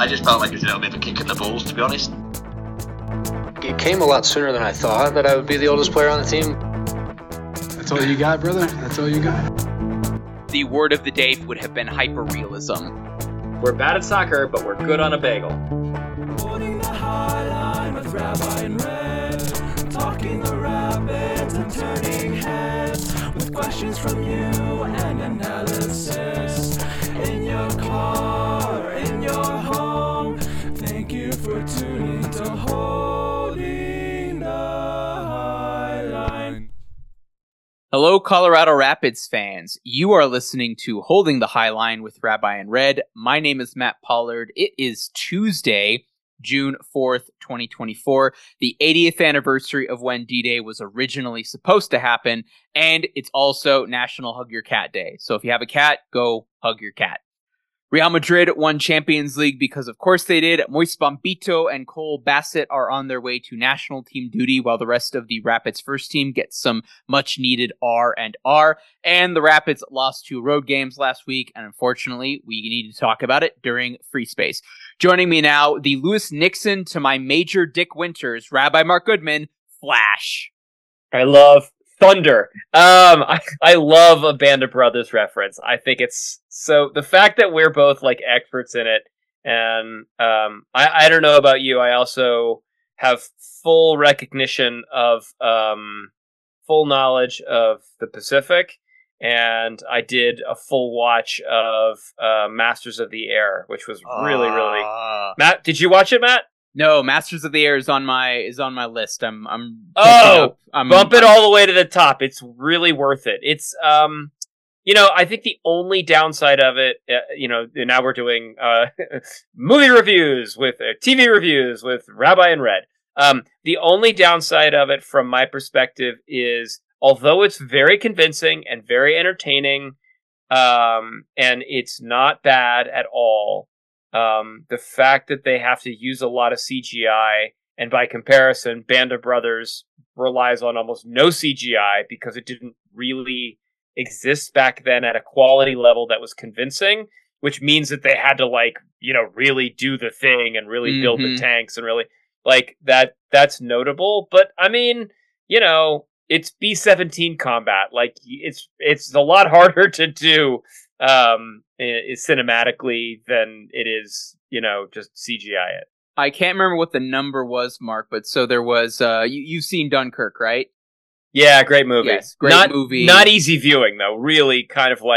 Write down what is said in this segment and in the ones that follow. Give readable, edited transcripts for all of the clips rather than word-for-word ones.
I just felt like it was a little bit of a kick in the balls, to be honest. It came a lot sooner than I thought that I would be the oldest player on the team. That's all you got, brother? That's all you got? The word of the day would have been hyper-realism. We're bad at soccer, but we're good on a bagel. Holding the high line with Rabbi and Red, talking the rapids and turning heads, with questions from you and analysis. In your car, or in your home, thank you for tuning to Holding the High Line. Hello, Colorado Rapids fans. You are listening to Holding the High Line with Rabbi and Red. My name is Matt Pollard. It is Tuesday, June 4th, 2024, the 80th anniversary of when D-Day was originally supposed to happen, and it's also National Hug Your Cat Day. So if you have a cat, go hug your cat. Real Madrid won Champions League because of course they did. Moise Bombito and Cole Bassett are on their way to national team duty while the rest of the Rapids first team gets some much needed R&R. And the Rapids lost 2 road games last week, and unfortunately we need to talk about it during Free Space. Joining me now, the Lewis Nixon to my Major Dick Winters, Rabbi Mark Goodman, Flash. I love Thunder. I love a Band of Brothers reference. I think it's so the fact that we're both like experts in it, and I don't know about you. I also have full recognition of full knowledge of the Pacific, and I did a full watch of Masters of the Air, which was really. Matt, did you watch it, Matt? No, Masters of the Air is on my list. I'm bump it all the way to the top. It's really worth it. It's I think the only downside of it, now we're doing movie reviews with TV reviews with Rabbi and Red. The only downside of it, from my perspective, is although it's very convincing and very entertaining, and it's not bad at all. The fact that they have to use a lot of CGI, and by comparison, Band of Brothers relies on almost no CGI because it didn't really exist back then at a quality level that was convincing, which means that they had to really do the thing and really build the tanks and really that's notable. But I mean, it's B-17 combat. It's a lot harder to do cinematically than it is, just CGI it. I can't remember what the number was, Mark, but so there was, you've seen Dunkirk, right? Yeah, great movie. Yes, great movie. Not easy viewing, though. Really kind of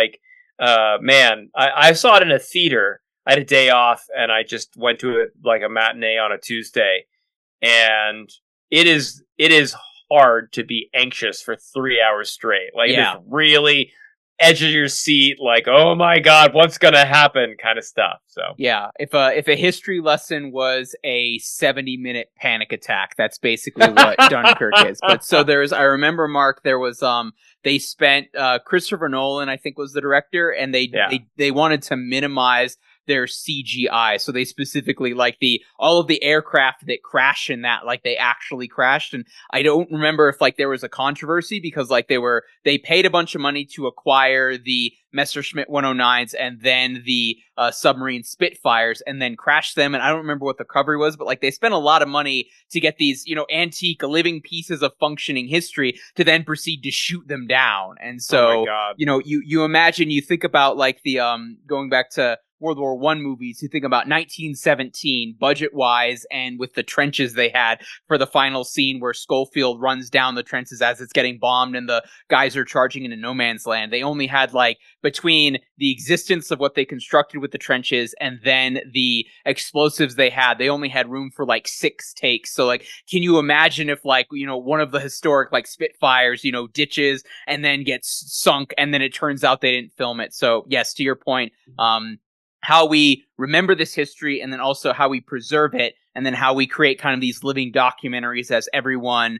I saw it in a theater. I had a day off, and I just went to a matinee on a Tuesday. And it is hard to be anxious for 3 hours straight. It is really edge of your seat, oh my god, what's gonna happen kind of stuff. So yeah, if a history lesson was a 70-minute panic attack, that's basically what Dunkirk is. But so I remember, Mark, there was they spent Christopher Nolan, I think, was the director, and they wanted to minimize their CGI. So they specifically all of the aircraft that crash in that, they actually crashed. And I don't remember if there was a controversy because they paid a bunch of money to acquire the Messerschmitt 109s and then the submarine Spitfires and then crashed them. And I don't remember what the recovery was, but they spent a lot of money to get these, antique living pieces of functioning history to then proceed to shoot them down. And so, you imagine, you think about the going back to World War I movies, you think about 1917 budget-wise and with the trenches they had for the final scene where Schofield runs down the trenches as it's getting bombed and the guys are charging into no man's land. They only had between the existence of what they constructed with the trenches and then the explosives they only had room for 6 takes. So can you imagine if one of the historic Spitfires, ditches and then gets sunk and then it turns out they didn't film it. So yes, to your point, how we remember this history and then also how we preserve it and then how we create kind of these living documentaries as everyone,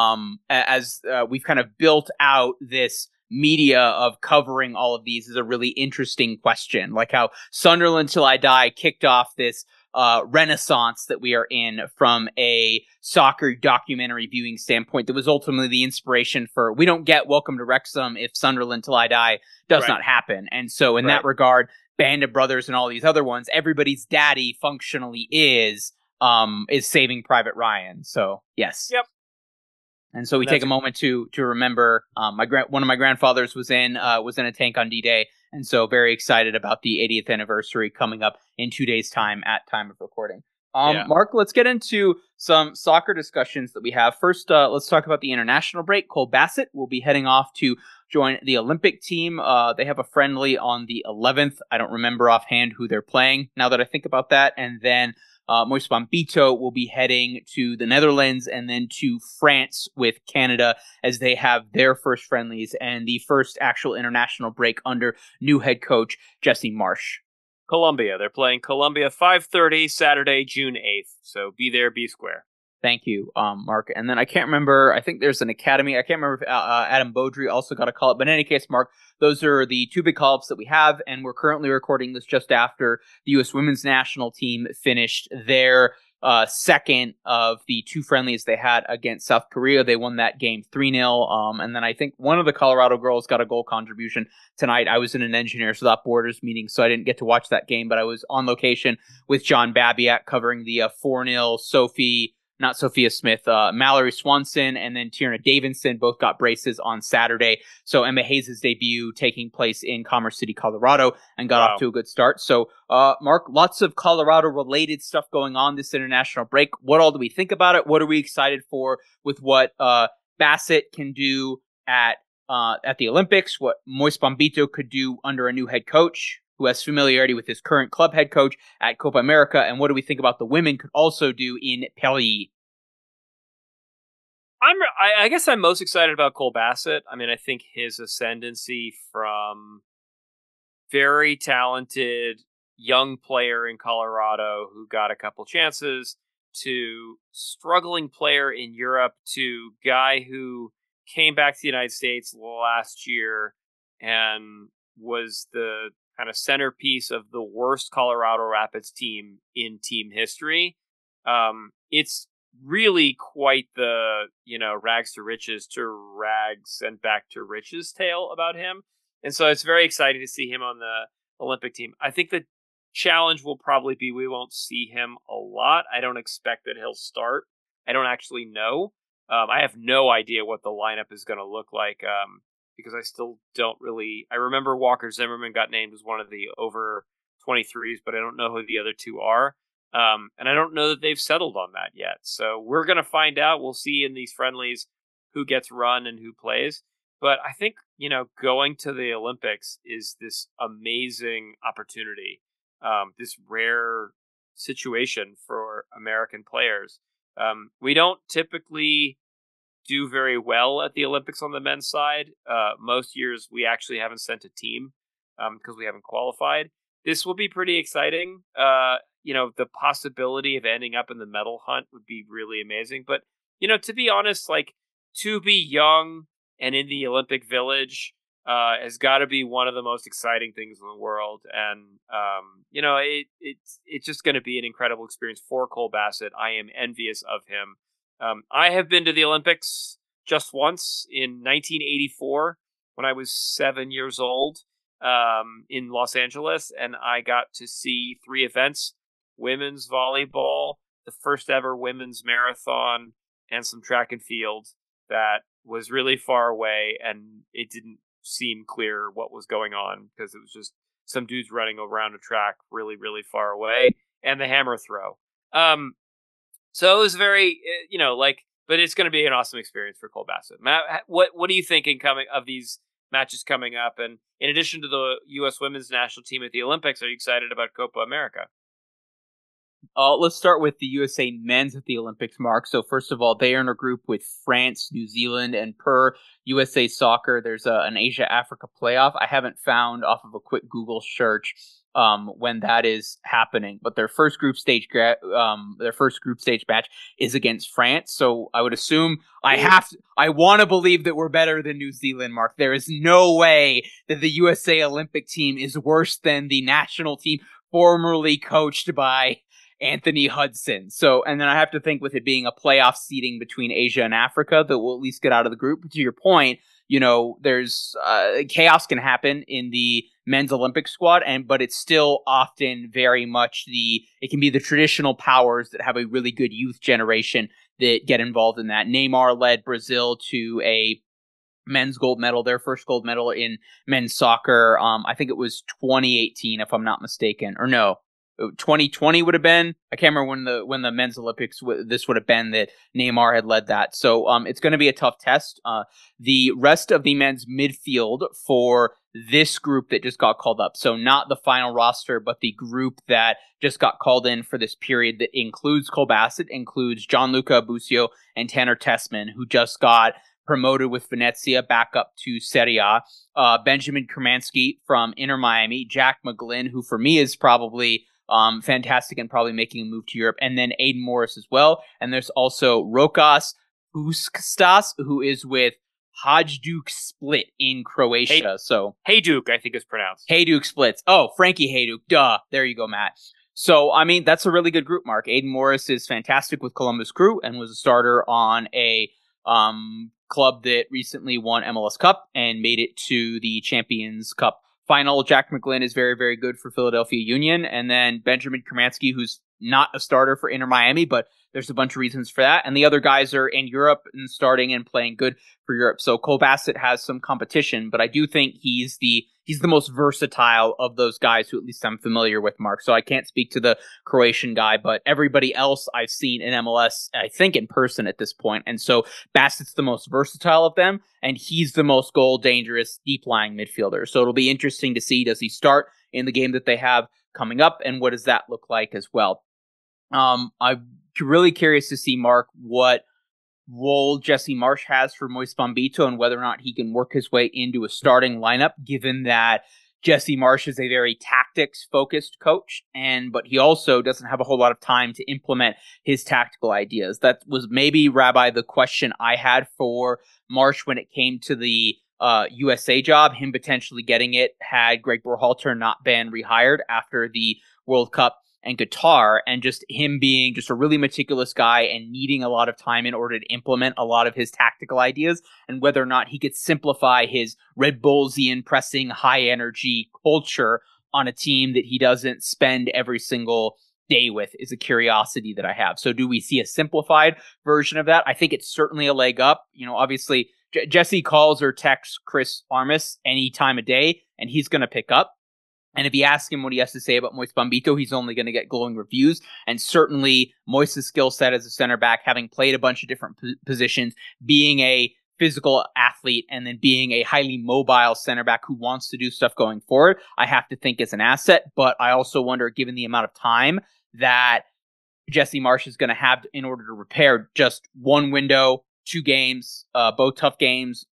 we've kind of built out this media of covering all of these is a really interesting question. How Sunderland Till I Die kicked off this renaissance that we are in from a soccer documentary viewing standpoint that was ultimately the inspiration for we don't get Welcome to Wrexham if Sunderland Till I Die does not happen. And so in that regard, Band of Brothers and all these other ones, everybody's daddy functionally is Saving Private Ryan. So yes. Yep. And so we take a moment to remember one of my grandfathers was in a tank on D-Day, and so very excited about the 80th anniversary coming up in 2 days' time at time of recording. Mark, let's get into some soccer discussions that we have. First, let's talk about the international break. Cole Bassett will be heading off to join the Olympic team. They have a friendly on the 11th. I don't remember offhand who they're playing now that I think about that. And then Moise Bombito will be heading to the Netherlands and then to France with Canada as they have their first friendlies and the first actual international break under new head coach Jesse Marsch. Colombia. They're playing Colombia 5:30 Saturday, June 8th. So be there, be square. Thank you, Mark. And then I can't remember, I think there's an academy. I can't remember if Adam Beaudry also got a call-up. But in any case, Mark, those are the two big call-ups that we have. And we're currently recording this just after the U.S. women's national team finished their second of the two friendlies they had against South Korea. They won that game 3-0. And then I think one of the Colorado girls got a goal contribution tonight. I was in an Engineers Without Borders meeting, so I didn't get to watch that game. But I was on location with John Babiak covering the 4-0 Mallory Swanson and then Tierna Davidson both got braces on Saturday. So Emma Hayes' debut taking place in Commerce City, Colorado, and got off to a good start. So, Mark, lots of Colorado-related stuff going on this international break. What all do we think about it? What are we excited for with what Bassett can do at the Olympics? What Moise Bombito could do under a new head coach who has familiarity with his current club head coach at Copa America, and what do we think about the women could also do in Paris? I guess I'm most excited about Cole Bassett. I mean, I think his ascendancy from very talented young player in Colorado who got a couple chances to struggling player in Europe to guy who came back to the United States last year and was the kind of centerpiece of the worst Colorado Rapids team in team history. It's really quite the, rags to riches to rags and back to riches tale about him. And so it's very exciting to see him on the Olympic team. I think the challenge will probably be we won't see him a lot. I don't expect that he'll start. I don't actually know. I have no idea what the lineup is going to look like. Because I still don't really... I remember Walker Zimmerman got named as one of the over 23s, but I don't know who the other two are. And I don't know that they've settled on that yet. So we're going to find out. We'll see in these friendlies who gets run and who plays. But I think, going to the Olympics is this amazing opportunity, this rare situation for American players. We don't typically do very well at the Olympics on the men's side. Most years we actually haven't sent a team because we haven't qualified. This will be pretty exciting. The possibility of ending up in the medal hunt would be really amazing. But, to be honest, to be young and in the Olympic Village has got to be one of the most exciting things in the world. And, it's just going to be an incredible experience for Cole Bassett. I am envious of him. I have been to the Olympics just once in 1984 when I was 7 years old in Los Angeles, and I got to see 3 events: women's volleyball, the first ever women's marathon, and some track and field that was really far away, and it didn't seem clear what was going on because it was just some dudes running around a track really, really far away, and the hammer throw. So it was very, but it's going to be an awesome experience for Cole Bassett. Matt, what are you thinking coming of these matches coming up? And in addition to the U.S. women's national team at the Olympics, are you excited about Copa America? Let's start with the USA men's at the Olympics, Mark. So first of all, they are in a group with France, New Zealand, and per USA Soccer, there's an Asia-Africa playoff. I haven't found off of a quick Google search when that is happening, but their first group stage match is against France. So I would assume I want to believe that we're better than New Zealand, Mark. There is no way that the USA Olympic team is worse than the national team formerly coached by Anthony Hudson. So, and then I have to think with it being a playoff seeding between Asia and Africa that we'll at least get out of the group. But to your point, there's chaos can happen in the men's Olympic squad, but it's still often very much it can be the traditional powers that have a really good youth generation that get involved in that. Neymar led Brazil to a men's gold medal, their first gold medal in men's soccer. I think it was 2018, if I'm not mistaken, or no, 2020 would have been. I can't remember when the men's Olympics this would have been that Neymar had led that. So it's going to be a tough test. The rest of the men's midfield for this group that just got called up, so not the final roster, but the group that just got called in for this period that includes Cole Bassett, includes Gianluca Busio and Tanner Tessman, who just got promoted with Venezia back up to Serie A. Benjamin Kermansky from Inter Miami, Jack McGlynn, who for me is probably fantastic and probably making a move to Europe, and then Aiden Morris as well. And there's also Rokas Puskas, who is with Hajduk Split in Croatia. Hajduk, I think is pronounced. Hajduk Splits. Oh, Frankie Hajduk. Duh. There you go, Matt. So, I mean, that's a really good group, Mark. Aiden Morris is fantastic with Columbus Crew and was a starter on a club that recently won MLS Cup and made it to the Champions Cup final. Jack McGlynn is very, very good for Philadelphia Union. And then Benjamin Kermansky, who's not a starter for Inter Miami, but there's a bunch of reasons for that. And the other guys are in Europe and starting and playing good for Europe. So Cole Bassett has some competition, but I do think he's the most versatile of those guys who at least I'm familiar with, Mark. So I can't speak to the Croatian guy, but everybody else I've seen in MLS, I think in person at this point. And so Bassett's the most versatile of them, and he's the most goal dangerous deep lying midfielder. So it'll be interesting to see, does he start in the game that they have coming up, and what does that look like as well? I'm really curious to see, Mark, what role Jesse Marsch has for Moise Bombito and whether or not he can work his way into a starting lineup, given that Jesse Marsch is a very tactics-focused coach, but he also doesn't have a whole lot of time to implement his tactical ideas. That was maybe, Rabbi, the question I had for Marsch when it came to the USA job, him potentially getting it had Greg Berhalter not been rehired after the World Cup and Qatar, and just him being just a really meticulous guy and needing a lot of time in order to implement a lot of his tactical ideas, and whether or not he could simplify his Red Bullsian pressing high energy culture on a team that he doesn't spend every single day with is a curiosity that I have. So do we see a simplified version of that? I think it's certainly a leg up. Obviously Jesse calls or texts Chris Armas any time of day and he's going to pick up. And if you ask him what he has to say about Moise Bombito, he's only going to get glowing reviews. And certainly Moise's skill set as a center back, having played a bunch of different positions, being a physical athlete, and then being a highly mobile center back who wants to do stuff going forward, I have to think is an asset. But I also wonder, given the amount of time that Jesse Marsch is going to have in order to repair just one window, 2 games, both tough games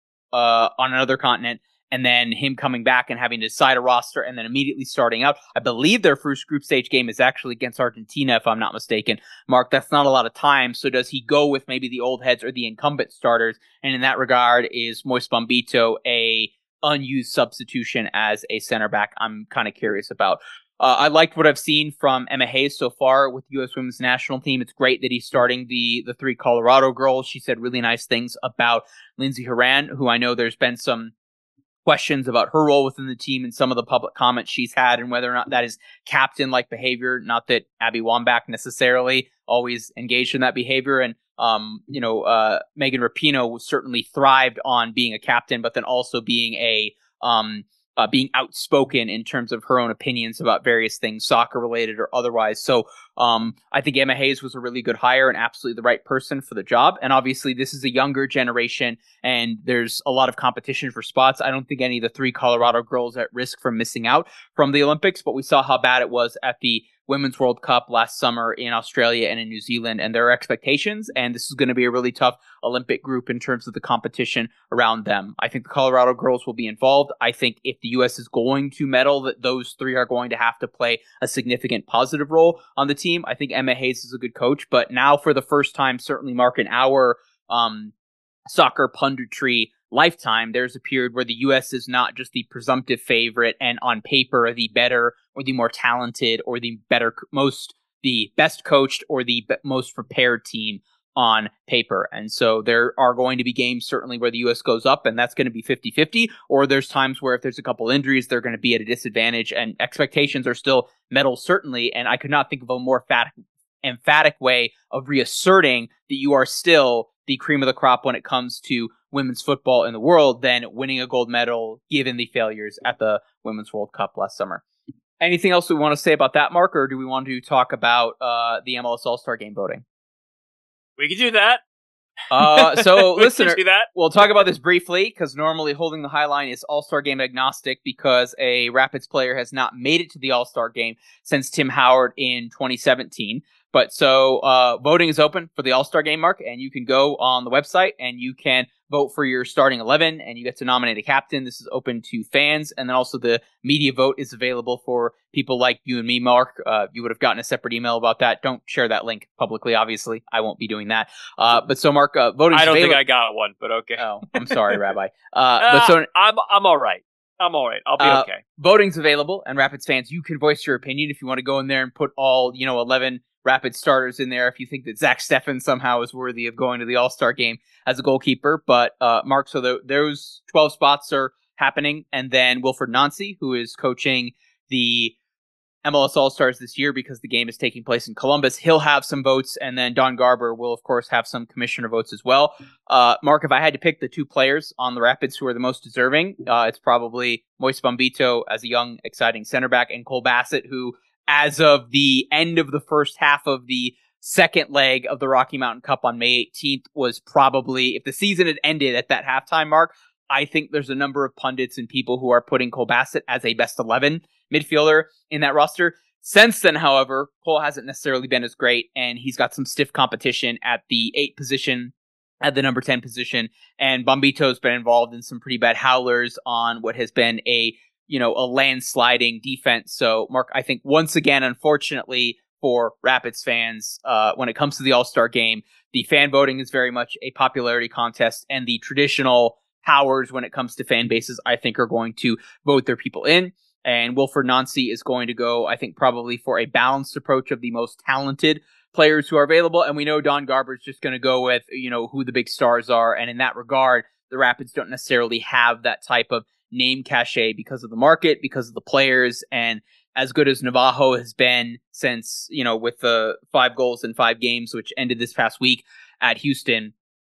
on another continent, and then him coming back and having to decide a roster and then immediately starting out. I believe their first group stage game is actually against Argentina, if I'm not mistaken. Mark, that's not a lot of time. So does he go with maybe the old heads or the incumbent starters? And in that regard, is Moise Bombito a unused substitution as a center back? I'm kind of curious about. I liked what I've seen from Emma Hayes so far with the U.S. Women's National Team. It's great that he's starting the 3 Colorado girls. She said really nice things about Lindsey Horan, who I know there's been some questions about her role within the team and some of the public comments she's had and whether or not that is captain-like behavior. Not that Abby Wambach necessarily always engaged in that behavior. And, Megan Rapinoe certainly thrived on being a captain, but then also being being outspoken in terms of her own opinions about various things, soccer related or otherwise. So I think Emma Hayes was a really good hire and absolutely the right person for the job. And obviously this is a younger generation and there's a lot of competition for spots. I don't think any of the 3 Colorado girls are at risk from missing out from the Olympics, but we saw how bad it was at the Women's World Cup last summer in Australia and in New Zealand, and there are expectations, and this is going to be a really tough Olympic group in terms of the competition around them. I think the Colorado girls will be involved. I think if the U.S. is going to medal, that those 3 are going to have to play a significant positive role on the team. I think Emma Hayes is a good coach, but now for the first time, certainly Mark, in our soccer punditry lifetime, there's a period where the U.S. is not just the presumptive favorite and on paper the better or the more talented or the best coached or the most prepared team on paper. And so there are going to be games certainly where the U.S. goes up, and that's going to be 50-50, or there's times where if there's a couple injuries, they're going to be at a disadvantage, and expectations are still medal certainly, and I could not think of a more emphatic way of reasserting that you are still the cream of the crop when it comes to women's football in the world than winning a gold medal given the failures at the Women's World Cup last summer. Anything else we want to say about that, Mark, or do we want to talk about the MLS All-Star Game voting? We could do that. So, listener, do that. We'll talk about this briefly, because normally Holding the High Line is All-Star Game agnostic because a Rapids player has not made it to the All-Star Game since Tim Howard in 2017. But so voting is open for the All-Star Game, Mark, and you can go on the website and you can vote for your starting 11, and you get to nominate a captain. This is open to fans, and then also the media vote is available for people like you and me, Mark. You would have gotten a separate email about that. Don't share that link publicly, obviously. I won't be doing that. But so, Mark, voting. I don't think I got one, but okay. Oh, I'm sorry, Rabbi. But so I'm all right. I'm all right. I'll be okay. Voting's available, and Rapids fans, you can voice your opinion if you want to go in there and put all 11 Rapid starters in there if you think that Zach Steffen somehow is worthy of going to the All-Star game as a goalkeeper. But Mark, so those 12 spots are happening, and then Wilfred Nancy, who is coaching the MLS All-Stars this year because the game is taking place in Columbus, he'll have some votes, and then Don Garber will, of course, have some commissioner votes as well. Mark, if I had to pick the two players on the Rapids who are the most deserving, it's probably Moise Bombito as a young, exciting center back, and Cole Bassett, who, as of the end of the first half of the second leg of the Rocky Mountain Cup on May 18th, was probably, if the season had ended at that halftime mark, I think there's a number of pundits and people who are putting Cole Bassett as a best 11 midfielder in that roster. Since then, however, Cole hasn't necessarily been as great, and he's got some stiff competition at the 8 position, at the number 10 position, and Bombito's been involved in some pretty bad howlers on what has been a landsliding defense. So, Mark, I think once again, unfortunately for Rapids fans, when it comes to the All-Star game, the fan voting is very much a popularity contest, and the traditional powers when it comes to fan bases, I think, are going to vote their people in. And Wilfred Nancy is going to go, I think, probably for a balanced approach of the most talented players who are available. And we know Don Garber is just going to go with, who the big stars are. And in that regard, the Rapids don't necessarily have that type of name cachet because of the market, because of the players, and as good as Navajo has been since, with the 5 goals in 5 games, which ended this past week at Houston,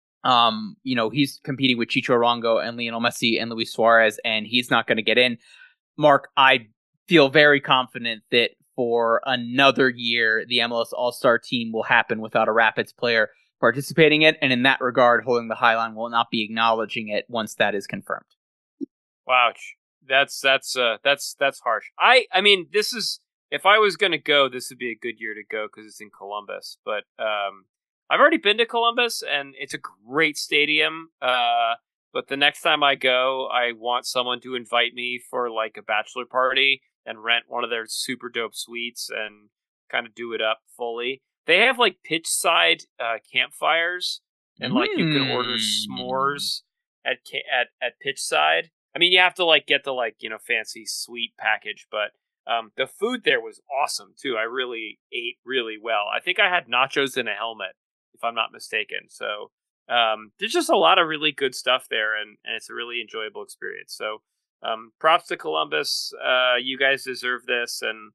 he's competing with Chicho Arango and Lionel Messi and Luis Suarez, and he's not going to get in. Mark, I feel very confident that for another year, the MLS All-Star team will happen without a Rapids player participating in it, and in that regard, Holding the High Line will not be acknowledging it once that is confirmed. Wow, that's harsh. I mean, this is, if I was gonna go, this would be a good year to go because it's in Columbus. But I've already been to Columbus, and it's a great stadium. But the next time I go, I want someone to invite me for like a bachelor party and rent one of their super dope suites and kind of do it up fully. They have like pitch side campfires, and like you can order s'mores at pitch side. I mean, you have to like get the fancy suite package, but the food there was awesome too. I really ate really well. I think I had nachos in a helmet, if I'm not mistaken. So there's just a lot of really good stuff there, and it's a really enjoyable experience. So props to Columbus. You guys deserve this, and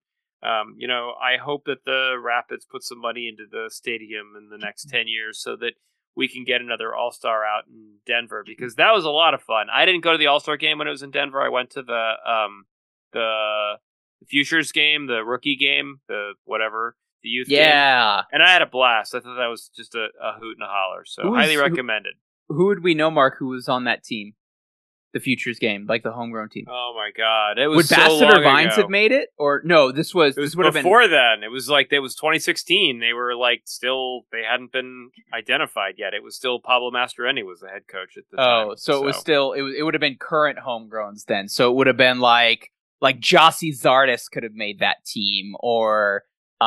I hope that the Rapids put some money into the stadium in the next 10 years so that we can get another All-Star out in Denver, because that was a lot of fun. I didn't go to the All-Star game when it was in Denver. I went to the Futures game, the rookie game, the youth game. Yeah. And I had a blast. I thought that was just a hoot and a holler. So highly recommended. Who would we know, Mark, who was on that team? The Futures game, like the homegrown team. Oh my God! It was would so Bassett long or Vines ago. have made it? Or no, this would have been before then. It was 2016. They were they hadn't been identified yet. It was still Pablo Mastroeni was the head coach at the time. Oh, so it was still it would have been current homegrowns then. So it would have been like Jossie Zardes could have made that team, or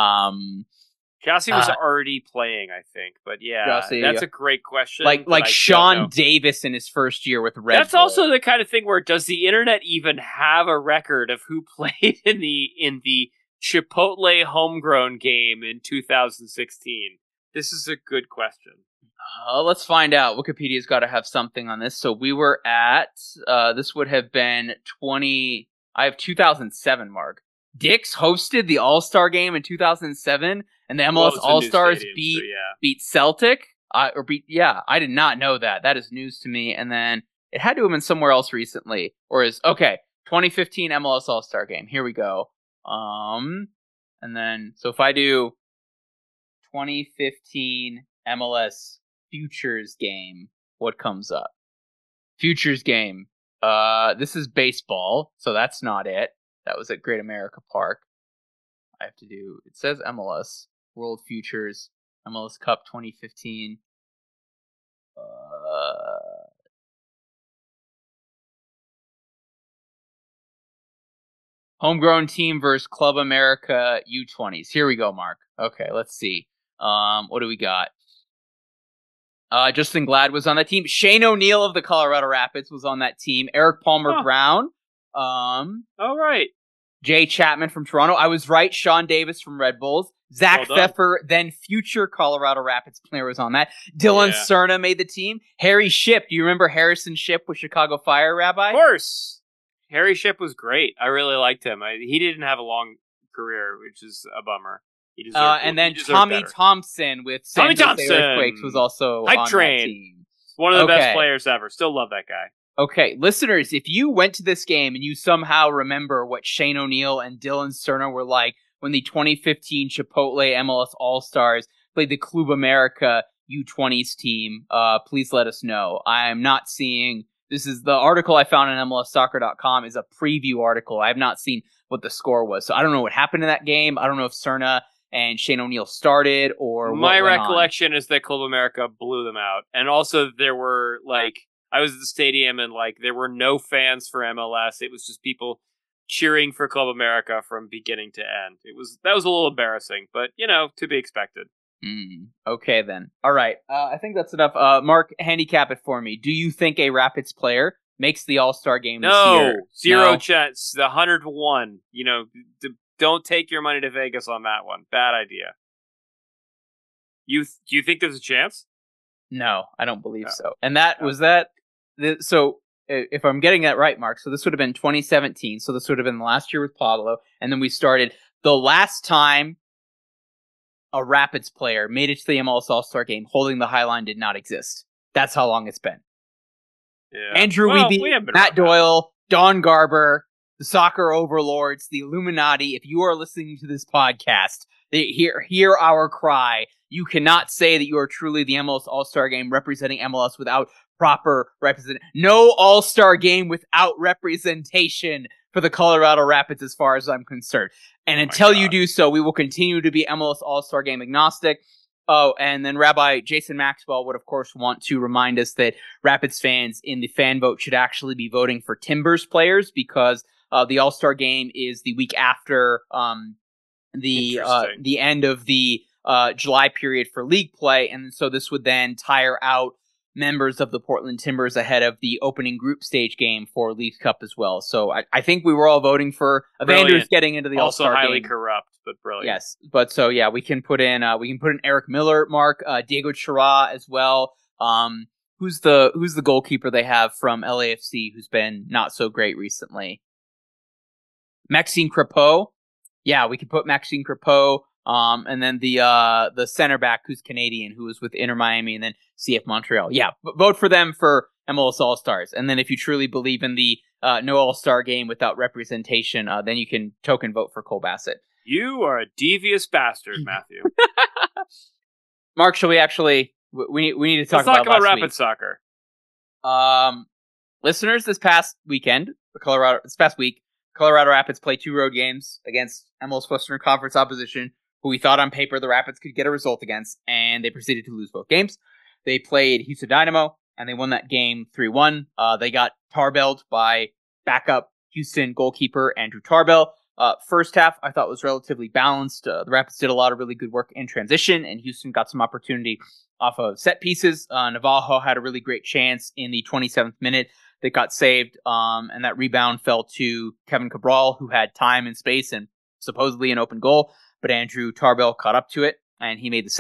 Jossie was already playing, I think, but yeah, Jossie, that's a great question. Like Sean Davis in his first year with Red That's Bull. also the kind of thing where, does the internet even have a record of who played in the Chipotle homegrown game in 2016? This is a good question. Let's find out. Wikipedia's got to have something on this. So we were at, this would have been 2007, Mark. Dick's hosted the All-Star game in 2007, and the MLS All-Stars beat Celtic. I did not know that. That is news to me. And then it had to have been somewhere else recently. 2015 MLS All-Star game. Here we go. And then, so if I do 2015 MLS Futures game, what comes up? Futures game. This is baseball, so that's not it. That was at Great America Park. I have to do, it says MLS, World Futures, MLS Cup 2015. Homegrown team versus Club America U20s. Here we go, Mark. Okay, let's see. What do we got? Justin Glad was on that team. Shane O'Neill of the Colorado Rapids was on that team. Eric Palmer Brown. All right. Jay Chapman from Toronto. I was right. Sean Davis from Red Bulls. Zach Pfeffer, then future Colorado Rapids player, was on that. Dylan Cerna made the team. Harry Shipp. Do you remember Harrison Shipp with Chicago Fire, Rabbi? Of course. Harry Shipp was great. I really liked him. He didn't have a long career, which is a bummer. And then Tommy Thompson with San Jose Earthquakes was also on that team. One of the best players ever. Still love that guy. Okay, listeners, if you went to this game and you somehow remember what Shane O'Neill and Dylan Cerna were like when the 2015 Chipotle MLS All-Stars played the Club America U20s team, please let us know. I am not seeing... This is the article I found on MLSsoccer.com is a preview article. I have not seen what the score was. So I don't know what happened in that game. I don't know if Cerna and Shane O'Neill started or my recollection is that Club America blew them out. And also there were I was at the stadium and there were no fans for MLS. It was just people cheering for Club America from beginning to end. That was a little embarrassing, but to be expected. Okay, then. All right. I think that's enough. Mark, handicap it for me. Do you think a Rapids player makes the All-Star game this year? No, zero chance. The 100 to 1. Don't take your money to Vegas on that one. Bad idea. Do you think there's a chance? No, I don't believe so. And so if I'm getting that right, Mark, so this would have been 2017. So this would have been last year with Pablo. And then we started the last time a Rapids player made it to the MLS All-Star game holding the High Line did not exist. That's how long it's been. Yeah. Andrew Wiebe, Matt Doyle, Don Garber, the soccer overlords, the Illuminati. If you are listening to this podcast, hear our cry. You cannot say that you are truly the MLS All-Star game representing MLS without proper representation. No All-Star game without representation for the Colorado Rapids as far as I'm concerned. And until you do so, we will continue to be MLS All-Star Game agnostic. Oh, and then Rabbi Jason Maxwell would, of course, want to remind us that Rapids fans in the fan vote should actually be voting for Timbers players because the All-Star Game is the week after the end of the July period for league play. And so this would then tire out members of the Portland Timbers ahead of the opening group stage game for League Cup as well. So I think we were all voting for Evander's getting into the All-Star game. Also highly corrupt, but brilliant. Yes, but so yeah, we can put in Eric Miller, Mark, Diego Chira as well. Who's the goalkeeper they have from LAFC who's been not so great recently? Maxime Crepeau. Yeah, we could put Maxime Crepeau. And then the center back who's Canadian, who was with Inter Miami and then CF Montreal. Yeah, vote for them for MLS All-Stars. And then if you truly believe in the no All-Star game without representation, then you can token vote for Cole Bassett. You are a devious bastard, Matthew. Mark, shall we actually... We need to talk about Rapid soccer. Listeners, this past week, Colorado Rapids played 2 road games against MLS Western Conference opposition, who we thought on paper the Rapids could get a result against, and they proceeded to lose both games. They played Houston Dynamo, and they won that game 3-1. They got tarbelled by backup Houston goalkeeper Andrew Tarbell. First half, I thought was relatively balanced. The Rapids did a lot of really good work in transition, and Houston got some opportunity off of set pieces. Navajo had a really great chance in the 27th minute that got saved, and that rebound fell to Kevin Cabral, who had time and space and supposedly an open goal, but Andrew Tarbell caught up to it, and he made the save.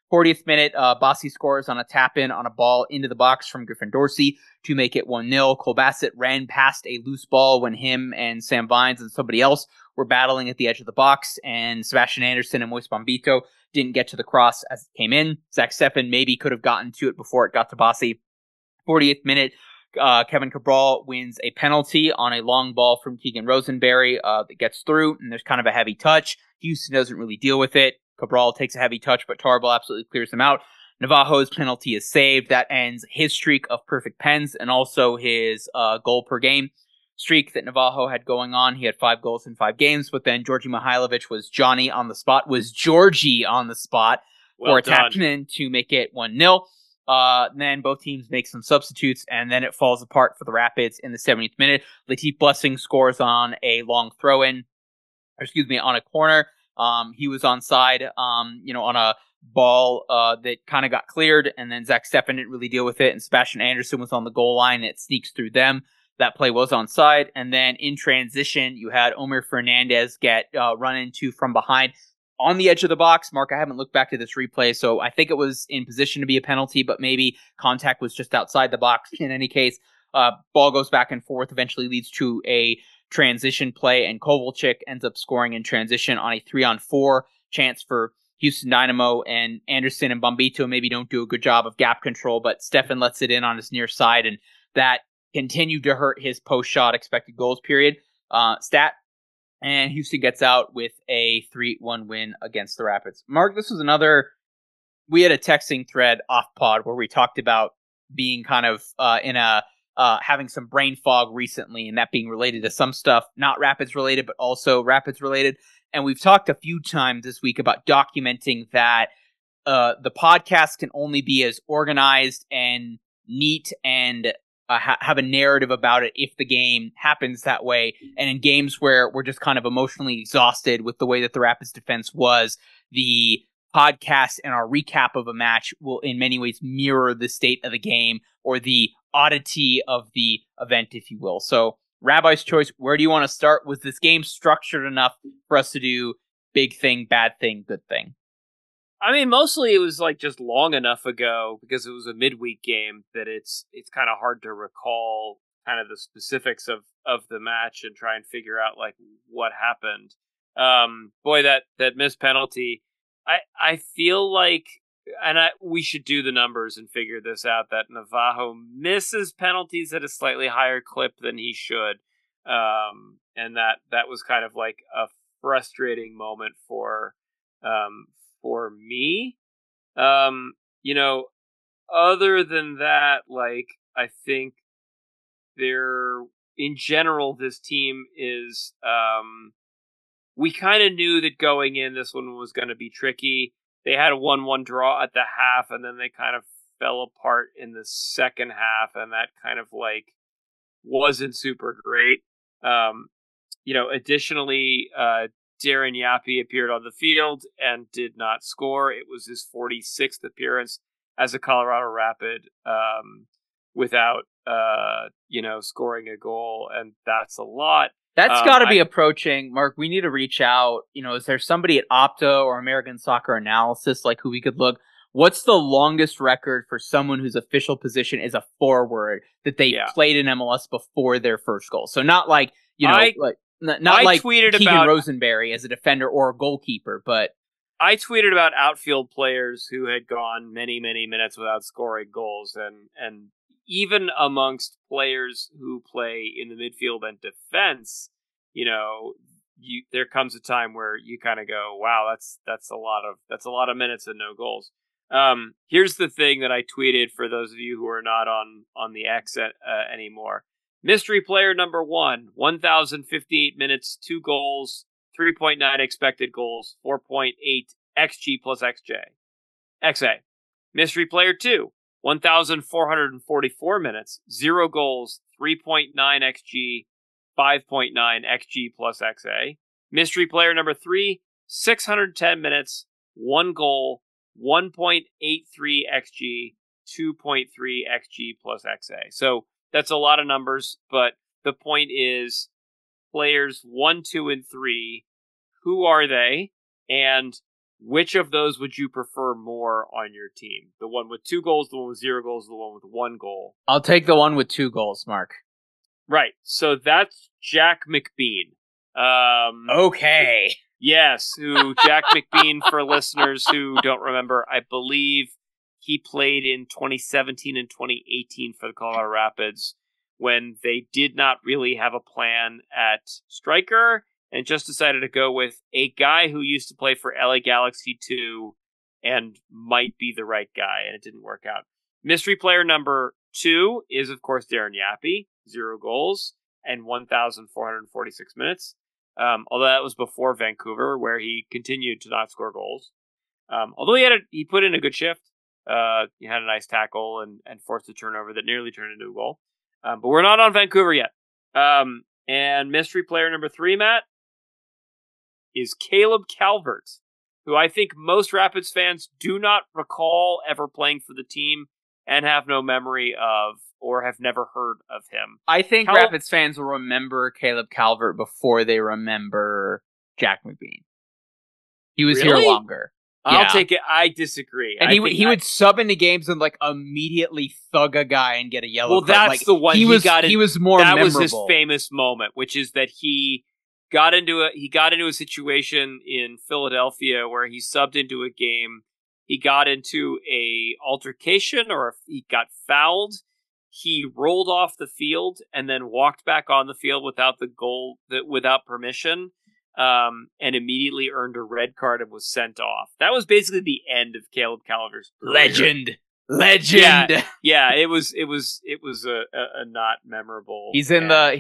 40th minute, Bossy scores on a tap-in on a ball into the box from Griffin Dorsey to make it 1-0. Cole Bassett ran past a loose ball when him and Sam Vines and somebody else were battling at the edge of the box, and Sebastian Anderson and Moise Bombito didn't get to the cross as it came in. Zach Steffen maybe could have gotten to it before it got to Bossy. 40th minute, Kevin Cabral wins a penalty on a long ball from Keegan Rosenberry that gets through, and there's kind of a heavy touch. Houston doesn't really deal with it. Cabral takes a heavy touch, but Tarbell absolutely clears him out. Navajo's penalty is saved. That ends his streak of perfect pens and also his goal per game streak that Navajo had going on. He had 5 goals in 5 games, but then Georgi Mihailovic was Georgie on the spot for a tap-in to make it 1-0. Then both teams make some substitutes, and then it falls apart for the Rapids in the 70th minute. Latif Blessing scores on a long throw-in, on a corner. He was onside, on a ball that kind of got cleared, and then Zach Steffen didn't really deal with it, and Sebastian Anderson was on the goal line. It sneaks through them. That play was onside, and then in transition, you had Omer Fernandez get run into from behind on the edge of the box. Mark, I haven't looked back to this replay, so I think it was in position to be a penalty, but maybe contact was just outside the box. In any case, ball goes back and forth, eventually leads to a transition play, and Kovalchik ends up scoring in transition on a 3-on-4 chance for Houston Dynamo, and Anderson and Bombito maybe don't do a good job of gap control, but Steffen lets it in on his near side, and that continued to hurt his post-shot expected goals period stat, and Houston gets out with a 3-1 win against the Rapids. Mark, this was we had a texting thread off pod where we talked about being kind of having some brain fog recently, and that being related to some stuff, not Rapids related, but also Rapids related. And we've talked a few times this week about documenting that the podcast can only be as organized and neat and have a narrative about it if the game happens that way. And in games where we're just kind of emotionally exhausted with the way that the Rapids defense was, the podcast and our recap of a match will in many ways mirror the state of the game or the oddity of the event, if you will. So, Rabbi's choice, where do you want to start? Was this game structured enough for us to do big thing, bad thing, good thing? I mean, mostly it was like just long enough ago because it was a midweek game that it's kind of hard to recall kind of the specifics of the match and try and figure out like what happened. Boy, that missed penalty. I feel like, and we should do the numbers and figure this out, that Navajo misses penalties at a slightly higher clip than he should. And that was kind of like a frustrating moment for me. Other than that, like, I think in general, this team is, we kind of knew that going in, this one was going to be tricky. They had a 1-1 draw at the half, and then they kind of fell apart in the second half, and that kind of like wasn't super great. Additionally, Darren Yapi appeared on the field and did not score. It was his 46th appearance as a Colorado Rapid without, scoring a goal, and that's a lot. That's got to be approaching, Mark. We need to reach out. Is there somebody at Opta or American Soccer Analysis like who we could look? What's the longest record for someone whose official position is a forward that they played in MLS before their first goal? So not like not like Keegan Rosenberry as a defender or a goalkeeper, but I tweeted about outfield players who had gone many, many minutes without scoring goals, and even amongst players who play in the midfield and defense, there comes a time where you kind of go, "Wow, that's a lot of minutes and no goals." Here's the thing that I tweeted for those of you who are not on the X anymore. Mystery player number 1, 1,058 minutes, 2 goals, 3.9 expected goals, 4.8 XG plus XA. Mystery player 2, 1,444 minutes, 0 goals, 3.9 XG, 5.9 XG plus XA. Mystery player number 3, 610 minutes, 1 goal, 1.83 XG, 2.3 XG plus XA. So that's a lot of numbers, but the point is players 1, 2, and 3, who are they? And which of those would you prefer more on your team? The one with 2 goals, the one with 0 goals, the one with 1 goal? I'll take the one with 2 goals, Mark. Right. So that's Jack McBean. Okay. Yes, who Jack McBean, for listeners who don't remember, I believe he played in 2017 and 2018 for the Colorado Rapids when they did not really have a plan at striker and just decided to go with a guy who used to play for LA Galaxy 2 and might be the right guy, and it didn't work out. Mystery player number 2 is, of course, Darren Yappy, 0 goals and 1,446 minutes. Although that was before Vancouver, where he continued to not score goals. Although he put in a good shift. He had a nice tackle and forced a turnover that nearly turned into a goal. But we're not on Vancouver yet. And mystery player number 3, Matt, is Caleb Calvert, who I think most Rapids fans do not recall ever playing for the team and have no memory of or have never heard of him. I think Rapids fans will remember Caleb Calvert before they remember Jack McBean. He was here longer. I'll take it. I disagree. And he would sub into games and immediately thug a guy and get a yellow card. Well, that's the one. He was more memorable. That was his famous moment, which is that he got into a situation in Philadelphia where he subbed into a game. He got into a altercation, or he got fouled. He rolled off the field and then walked back on the field without permission, and immediately earned a red card and was sent off. That was basically the end of Caleb Calvert's career. Legend. Yeah. It was a not memorable. He has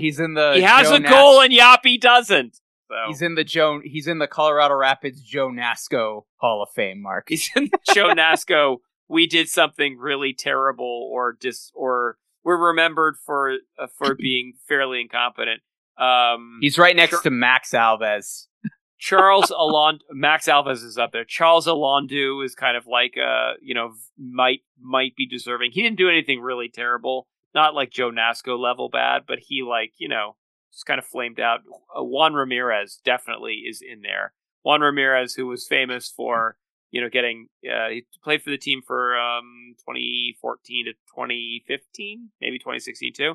a goal and Yappy doesn't. So. He's in the Colorado Rapids Joe Nasco Hall of Fame, Mark. He's in the Joe Nasco. We did something really terrible, or we're remembered for being fairly incompetent. He's right next to Max Alves. Max Alves is up there. Charles Alondu is kind of like might be deserving. He didn't do anything really terrible, not like Joe Nasco level bad, but he just kind of flamed out. Juan Ramirez definitely is in there. Juan Ramirez, who was famous for getting he played for the team for 2014 to 2015, maybe 2016 too.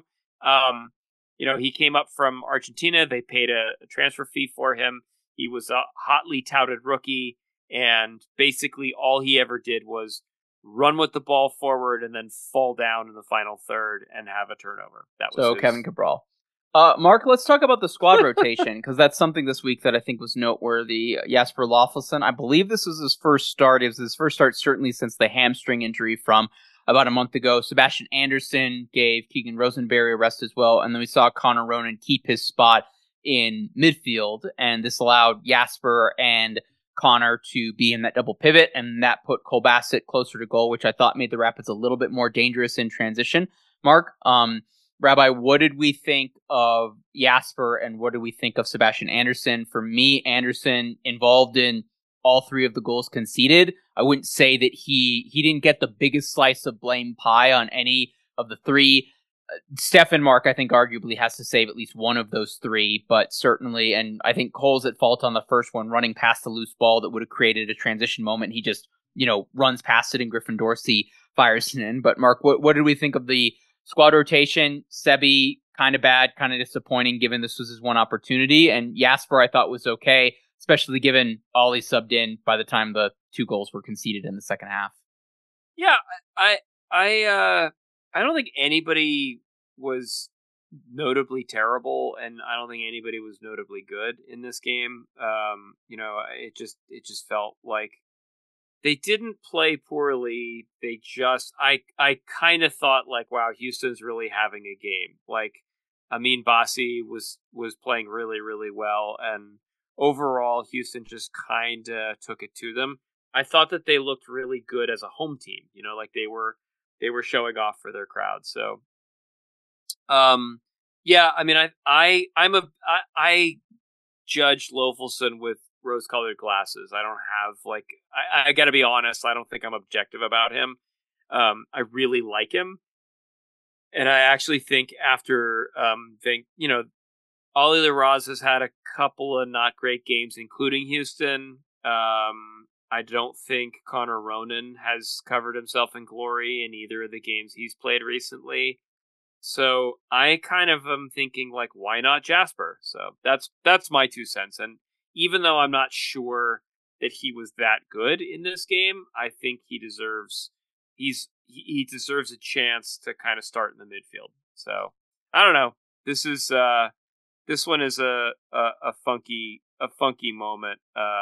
He came up from Argentina. They paid a transfer fee for him. He was a hotly touted rookie, and basically all he ever did was run with the ball forward and then fall down in the final third and have a turnover. That was Kevin Cabral. Mark, let's talk about the squad rotation, because that's something this week that I think was noteworthy. Jasper Löffelsson, I believe this was his first start. It was his first start certainly since the hamstring injury from about a month ago. Sebastian Andersson gave Keegan Rosenberry a rest as well, and then we saw Connor Ronan keep his spot in midfield, and this allowed Jasper and Connor to be in that double pivot, and that put Cole Bassett closer to goal, which I thought made the Rapids a little bit more dangerous in transition. Mark, Rabbi, what did we think of Jasper and what did we think of Sebastian Andersson? For me, Andersson involved in all 3 of the goals conceded. I wouldn't say that he didn't get the biggest slice of blame pie on any of the 3. Stefan Mark, I think, arguably has to save at least one of those 3, but certainly, and I think Cole's at fault on the first one, running past the loose ball that would have created a transition moment. He just, runs past it and Griffin Dorsey fires it in. But Mark, what did we think of the squad rotation? Sebi, kind of bad, kind of disappointing given this was his one opportunity. And Jasper, I thought was okay, especially given Ollie subbed in by the time the 2 goals were conceded in the second half. Yeah, I don't think anybody was notably terrible, and I don't think anybody was notably good in this game. It just felt like they didn't play poorly. They just, I kind of thought wow, Houston's really having a game. Amin Bassi was playing really, really well, and overall Houston just kind of took it to them. I thought that they looked really good as a home team. They were showing off for their crowd. So, yeah, I mean, I judge Löffelsson with rose-colored glasses. I don't have I got to be honest. I don't think I'm objective about him. I really like him, and I actually think after Ollie Larraz has had a couple of not great games, including Houston. I don't think Connor Ronan has covered himself in glory in either of the games he's played recently. So I kind of am thinking, like, why not Jasper? So that's my 2 cents. And even though I'm not sure that he was that good in this game, I think he deserves a chance to kind of start in the midfield. So I don't know. This one is a funky moment,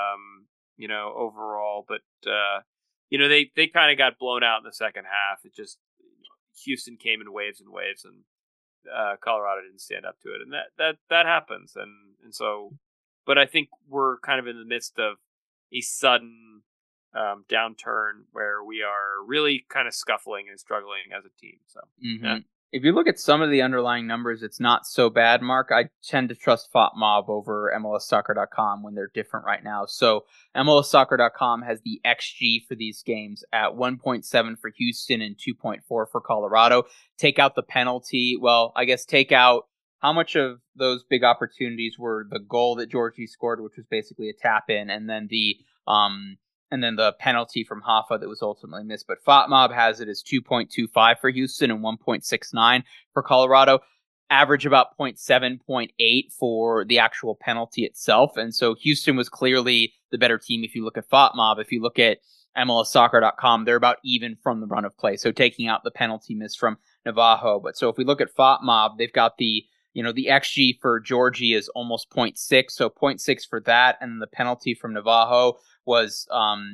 overall. But they kind of got blown out in the second half. It just Houston came in waves and waves, and Colorado didn't stand up to it, and that happens. And so, but I think we're kind of in the midst of a sudden downturn where we are really kind of scuffling and struggling as a team. So, yeah. If you look at some of the underlying numbers, it's not so bad, Mark. I tend to trust FOTMob over MLSsoccer.com when they're different right now. So MLSsoccer.com has the XG for these games at 1.7 for Houston and 2.4 for Colorado. Take out the penalty. Well, I guess take out how much of those big opportunities were the goal that Georgie scored, which was basically a tap in, and then the penalty from Hoffa that was ultimately missed. But FOTMob has it as 2.25 for Houston and 1.69 for Colorado. Average about 0.7, 0.8 for the actual penalty itself. And so Houston was clearly the better team if you look at FOTMob. If you look at MLSsoccer.com, they're about even from the run of play. So taking out the penalty miss from Navajo. But so if we look at FOTMob, they've got the XG for Georgie is almost 0.6. So 0.6 for that. And the penalty from Navajo was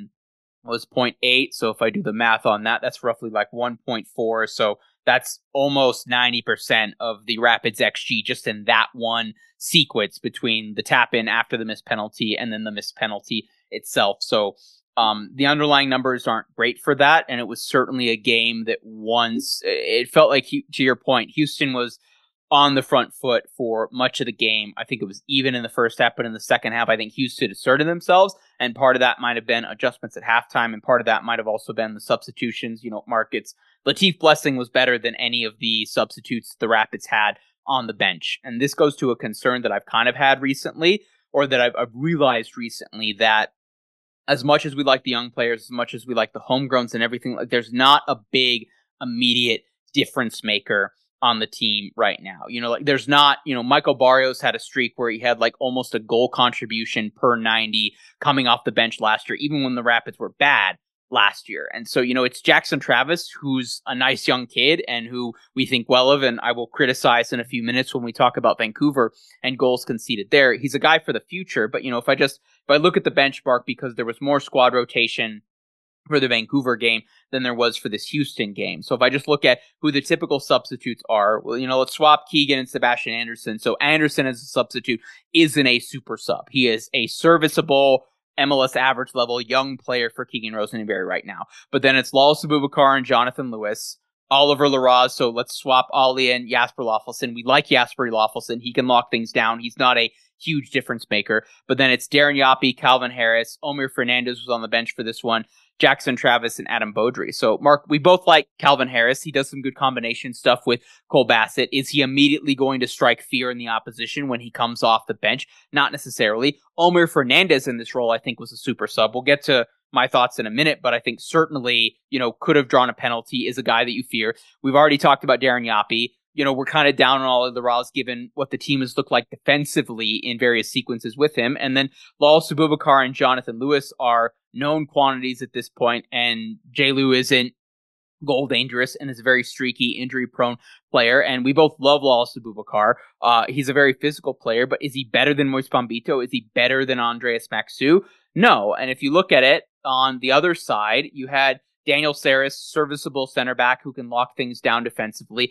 0.8. So if I do the math on that, that's roughly like 1.4. So that's almost 90% of the Rapids XG just in that one sequence between the tap in after the missed penalty and then the missed penalty itself. So the underlying numbers aren't great for that. And it was certainly a game that once it felt like, to your point, Houston was on the front foot for much of the game. I think it was even in the first half, but in the second half, I think Houston asserted themselves, and part of that might have been adjustments at halftime, and part of that might have also been the substitutions. Mark, Latif Blessing was better than any of the substitutes the Rapids had on the bench, and this goes to a concern that I've kind of had recently, or that I've realized recently, that as much as we like the young players, as much as we like the homegrowns and everything, like there's not a big immediate difference maker on the team right now. There's not, Michael Barrios had a streak where he had like almost a goal contribution per 90 coming off the bench last year, even when the Rapids were bad last year. And so, it's Jackson Travis, who's a nice young kid and who we think well of, and I will criticize in a few minutes when we talk about Vancouver and goals conceded there. He's a guy for the future, but if I look at the benchmark, because there was more squad rotation for the Vancouver game than there was for this Houston game. So if I just look at who the typical substitutes are, well, let's swap Keegan and Sebastian Anderson. So Anderson as a substitute isn't a super sub. He is a serviceable MLS average level young player for Keegan Rosenberry right now. But then it's Lawless Abubakar and Jonathan Lewis, Oliver Larraz. So let's swap Ollie and Jasper Loffelson. We like Jasper Loffelson. He can lock things down. He's not a huge difference maker. But then it's Darren Yapi, Calvin Harris, Omir Fernandez was on the bench for this one, Jackson Travis, and Adam Beaudry. So, Mark, we both like Calvin Harris. He does some good combination stuff with Cole Bassett. Is he immediately going to strike fear in the opposition when he comes off the bench? Not necessarily. Omir Fernandez in this role, I think, was a super sub. We'll get to my thoughts in a minute, but I think certainly, could have drawn a penalty, is a guy that you fear. We've already talked about Darren Yapi. We're kind of down on all of the Raws given what the team has looked like defensively in various sequences with him. And then Lawless Abubakar and Jonathan Lewis are known quantities at this point, and J. Lou isn't goal dangerous and is a very streaky, injury-prone player. And we both love Lawless Abubakar. He's a very physical player, but is he better than Moise Bombito? Is he better than Andreas Maxu? No. And if you look at it on the other side, you had Daniel Saris, serviceable center back who can lock things down defensively.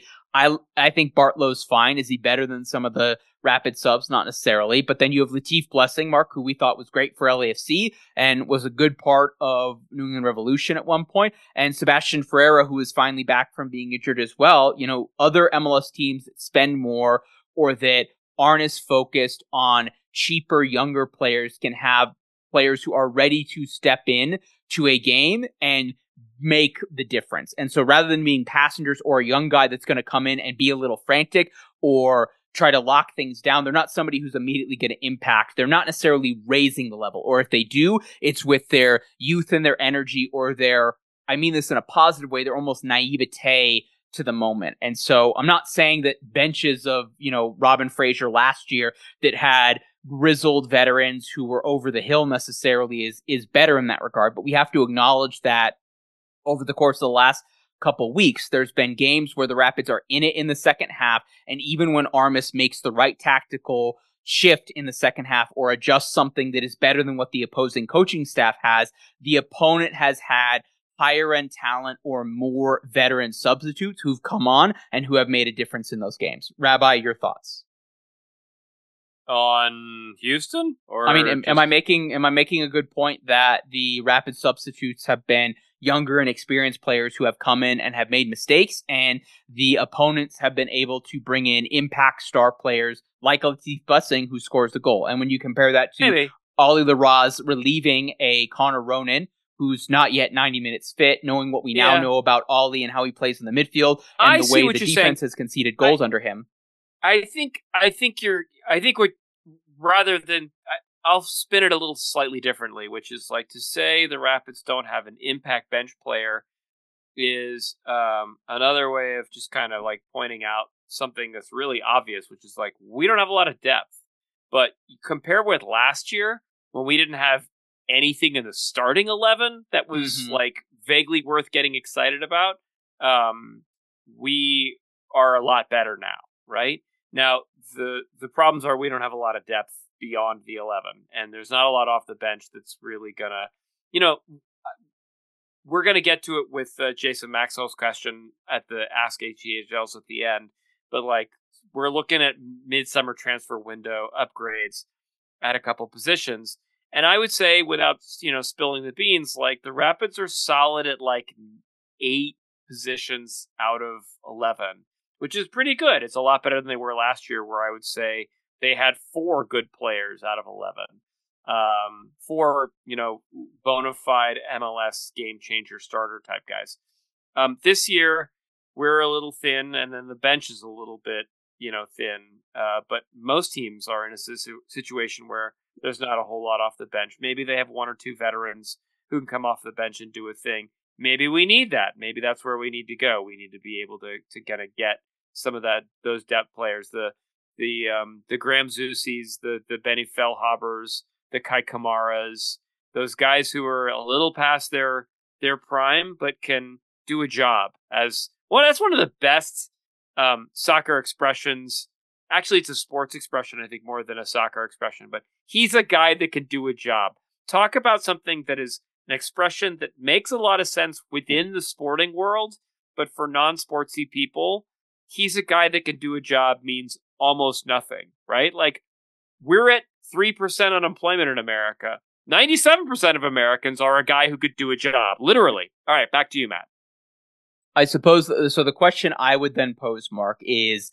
I think Bartlow's fine. Is he better than some of the Rapid subs? Not necessarily. But then you have Latif Blessing, Mark, who we thought was great for LAFC and was a good part of New England Revolution at one point. And Sebastian Ferreira, who is finally back from being injured as well. Other MLS teams that spend more or that aren't as focused on cheaper, younger players can have players who are ready to step in to a game and make the difference. And so rather than being passengers or a young guy that's going to come in and be a little frantic or try to lock things down. They're not somebody who's immediately going to impact. They're not necessarily raising the level. Or if they do, it's with their youth and their energy or their, I mean this in a positive way, they're almost naivete to the moment. And so I'm not saying that benches of, Robin Fraser last year that had grizzled veterans who were over the hill necessarily is better in that regard. But we have to acknowledge that over the course of the last couple weeks, there's been games where the Rapids are in it in the second half. And even when Armas makes the right tactical shift in the second half or adjust something that is better than what the opposing coaching staff has, the opponent has had higher end talent or more veteran substitutes who've come on and who have made a difference in those games. Rabbi, your thoughts on Houston? Or I mean, am I making a good point that the Rapid substitutes have been younger and experienced players who have come in and have made mistakes, and the opponents have been able to bring in impact star players like Latif Blessing, who scores the goal? And when you compare that to Ollie Larraz relieving a Connor Ronan, who's not yet 90 minutes fit, knowing what we now know about Ollie and how he plays in the midfield and the way the defense has conceded goals under him. I think what, rather than, I'll spin it a little slightly differently, which is like to say the Rapids don't have an impact bench player is another way of just kind of like pointing out something that's really obvious, which is like, we don't have a lot of depth. But compare with last year when we didn't have anything in the starting 11 that was like vaguely worth getting excited about. We are a lot better now, right? Now, the problems are we don't have a lot of depth beyond the 11, and there's not a lot off the bench that's really gonna, we're gonna get to it with Jason Maxwell's question at the Ask HEHLs at the end, but like, we're looking at midsummer transfer window upgrades at a couple positions. And I would say, without spilling the beans, like the Rapids are solid at like 8 positions out of 11, which is pretty good. It's a lot better than they were last year, where I would say they had 4 good players out of 11. 4, bona fide MLS game changer starter type guys. This year we're a little thin, and then the bench is a little bit thin. But most teams are in a situation where there's not a whole lot off the bench. Maybe they have 1 or 2 veterans who can come off the bench and do a thing. Maybe we need that. Maybe that's where we need to go. We need to be able to kind of get some of those depth players, the Graham Zusis, the Benny Fellhabers, the Kai Kamaras, those guys who are a little past their prime but can do a job as well. That's one of the best soccer expressions. Actually, it's a sports expression, I think, more than a soccer expression, but he's a guy that can do a job. Talk about something that is an expression that makes a lot of sense within the sporting world, but for non-sportsy people, he's a guy that can do a job means almost nothing, right? Like, we're at 3% unemployment in America. 97% of Americans are a guy who could do a job, literally. All right, back to you, Matt. I suppose, so the question I would then pose, Mark, is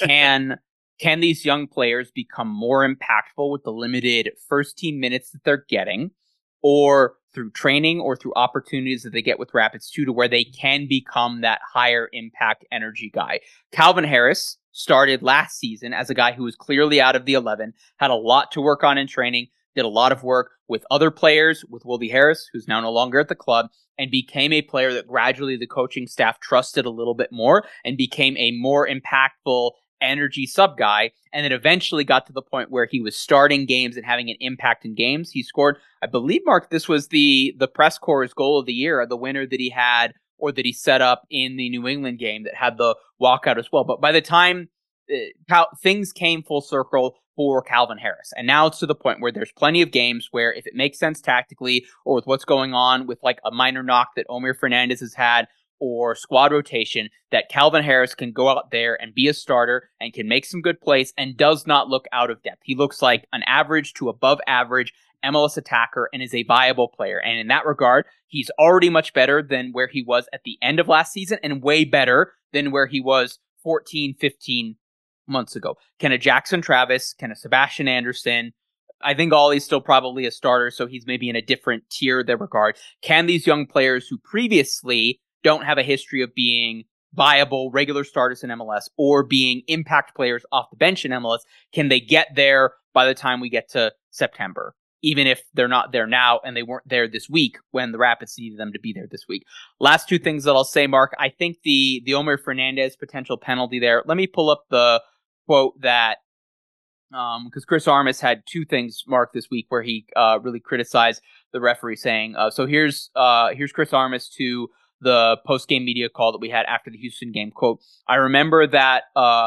can these young players become more impactful with the limited first team minutes that they're getting, or through training or through opportunities that they get with Rapids 2 to where they can become that higher impact energy guy? Calvin Harris started last season as a guy who was clearly out of the 11, had a lot to work on in training, did a lot of work with other players, with Wildy Harris, who's now no longer at the club, and became a player that gradually the coaching staff trusted a little bit more and became a more impactful energy sub guy, and then eventually got to the point where he was starting games and having an impact in games. He scored, I believe, Mark, this was the press corps goal of the year, the winner that he had or that he set up in the New England game that had the walkout as well. But by the time things came full circle for Calvin Harris, and now it's to the point where there's plenty of games where if it makes sense tactically or with what's going on with like a minor knock that Omir Fernandez has had or squad rotation, that Calvin Harris can go out there and be a starter and can make some good plays and does not look out of depth. He looks like an average to above average MLS attacker and is a viable player. And in that regard, he's already much better than where he was at the end of last season and way better than where he was 14, 15 months ago. Can a Jackson Travis, can a Sebastian Anderson, I think Ollie's still probably a starter, so he's maybe in a different tier in that regard. Can these young players who previously don't have a history of being viable regular starters in MLS or being impact players off the bench in MLS, can they get there by the time we get to September? Even if they're not there now and they weren't there this week when the Rapids needed them to be there this week. Last two things that I'll say, Mark. I think the Omer Fernandez potential penalty there. Let me pull up the quote that, because Chris Armas had two things, Mark, this week where he really criticized the referee, saying, so here's Chris Armas to the post-game media call that we had after the Houston game. Quote, I remember that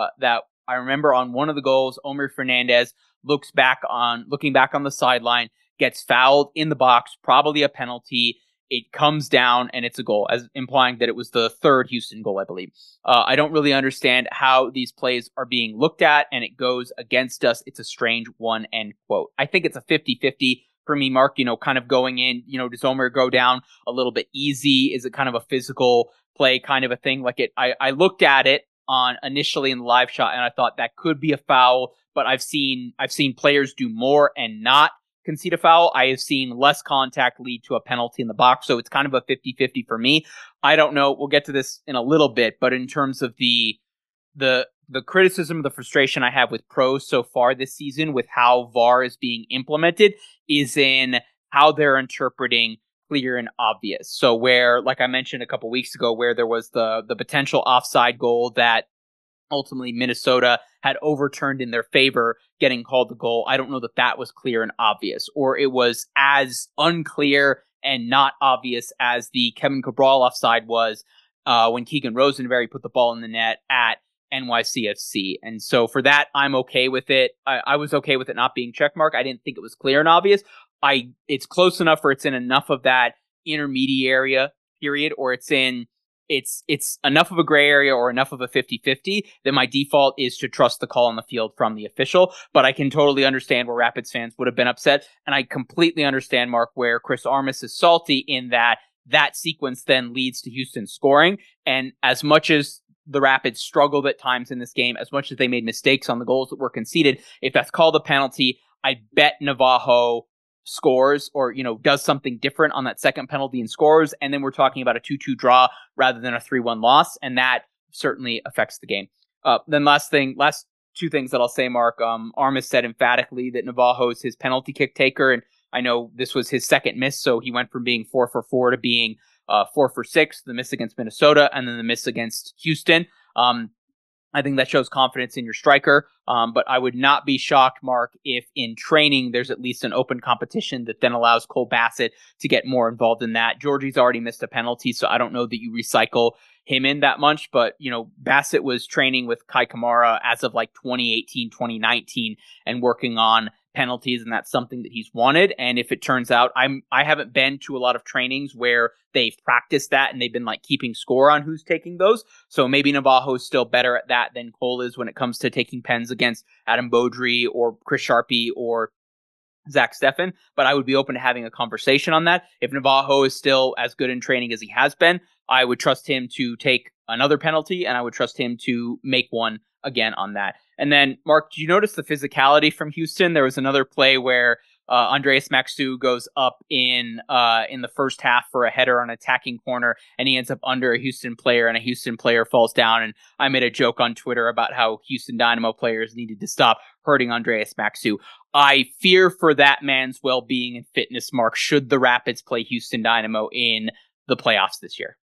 I remember on one of the goals, Omer Fernandez looking back on the sideline, gets fouled in the box, probably a penalty. It comes down and it's a goal, as implying that it was the third Houston goal, I believe. I don't really understand how these plays are being looked at, and it goes against us. It's a strange one, end quote. I think it's a 50-50 for me, Mark, kind of going in, does Omer go down a little bit easy? Is it kind of a physical play kind of a thing? I looked at it on initially in the live shot and I thought that could be a foul, but I've seen players do more and not concede a foul. I have seen less contact lead to a penalty in the box, so it's kind of a 50-50 for me. I don't know. We'll get to this in a little bit, but in terms of the criticism, the frustration I have with pros so far this season with how VAR is being implemented is in how they're interpreting clear and obvious. So where, like I mentioned a couple weeks ago, where there was the potential offside goal that ultimately Minnesota had overturned in their favor, getting called the goal. I don't know that was clear and obvious, or it was as unclear and not obvious as the Kevin Cabral offside was when Keegan Rosenberry put the ball in the net at NYCFC. And so for that, I'm okay with it. I was okay with it not being checkmark. I didn't think it was clear and obvious. It's close enough where it's in enough of that intermediate area period, or it's enough of a gray area or enough of a 50-50 that my default is to trust the call on the field from the official. But I can totally understand where Rapids fans would have been upset. And I completely understand, Mark, where Chris Armas is salty in that sequence then leads to Houston scoring. And as much as the Rapids struggled at times in this game, as much as they made mistakes on the goals that were conceded, if that's called a penalty, I bet Navajo scores or, does something different on that second penalty and scores. And then we're talking about a 2-2 draw rather than a 3-1 loss. And that certainly affects the game. Then last two things that I'll say, Mark, Armas said emphatically that Navajo is his penalty kick taker. And I know this was his second miss. So he went from being 4 for 4 to being 4 for 6, the miss against Minnesota, and then the miss against Houston. I think that shows confidence in your striker. But I would not be shocked, Mark, if in training there's at least an open competition that then allows Cole Bassett to get more involved in that. Georgie's already missed a penalty, so I don't know that you recycle him in that much. But, Bassett was training with Kai Kamara as of 2018, 2019 and working on penalties, and that's something that he's wanted. And if it turns out, I haven't been to a lot of trainings where they've practiced that and they've been keeping score on who's taking those. So maybe Navajo is still better at that than Cole is when it comes to taking pens against Adam Beaudry or Chris Sharpie or Zach Steffen. But I would be open to having a conversation on that. If Navajo is still as good in training as he has been, I would trust him to take another penalty, and I would trust him to make one again on that. And then, Mark, did you notice the physicality from Houston? There was another play where Andreas Maxu goes up in the first half for a header on an attacking corner, and he ends up under a Houston player, and a Houston player falls down. And I made a joke on Twitter about how Houston Dynamo players needed to stop hurting Andreas Maxu. I fear for that man's well-being and fitness, Mark, should the Rapids play Houston Dynamo in the playoffs this year.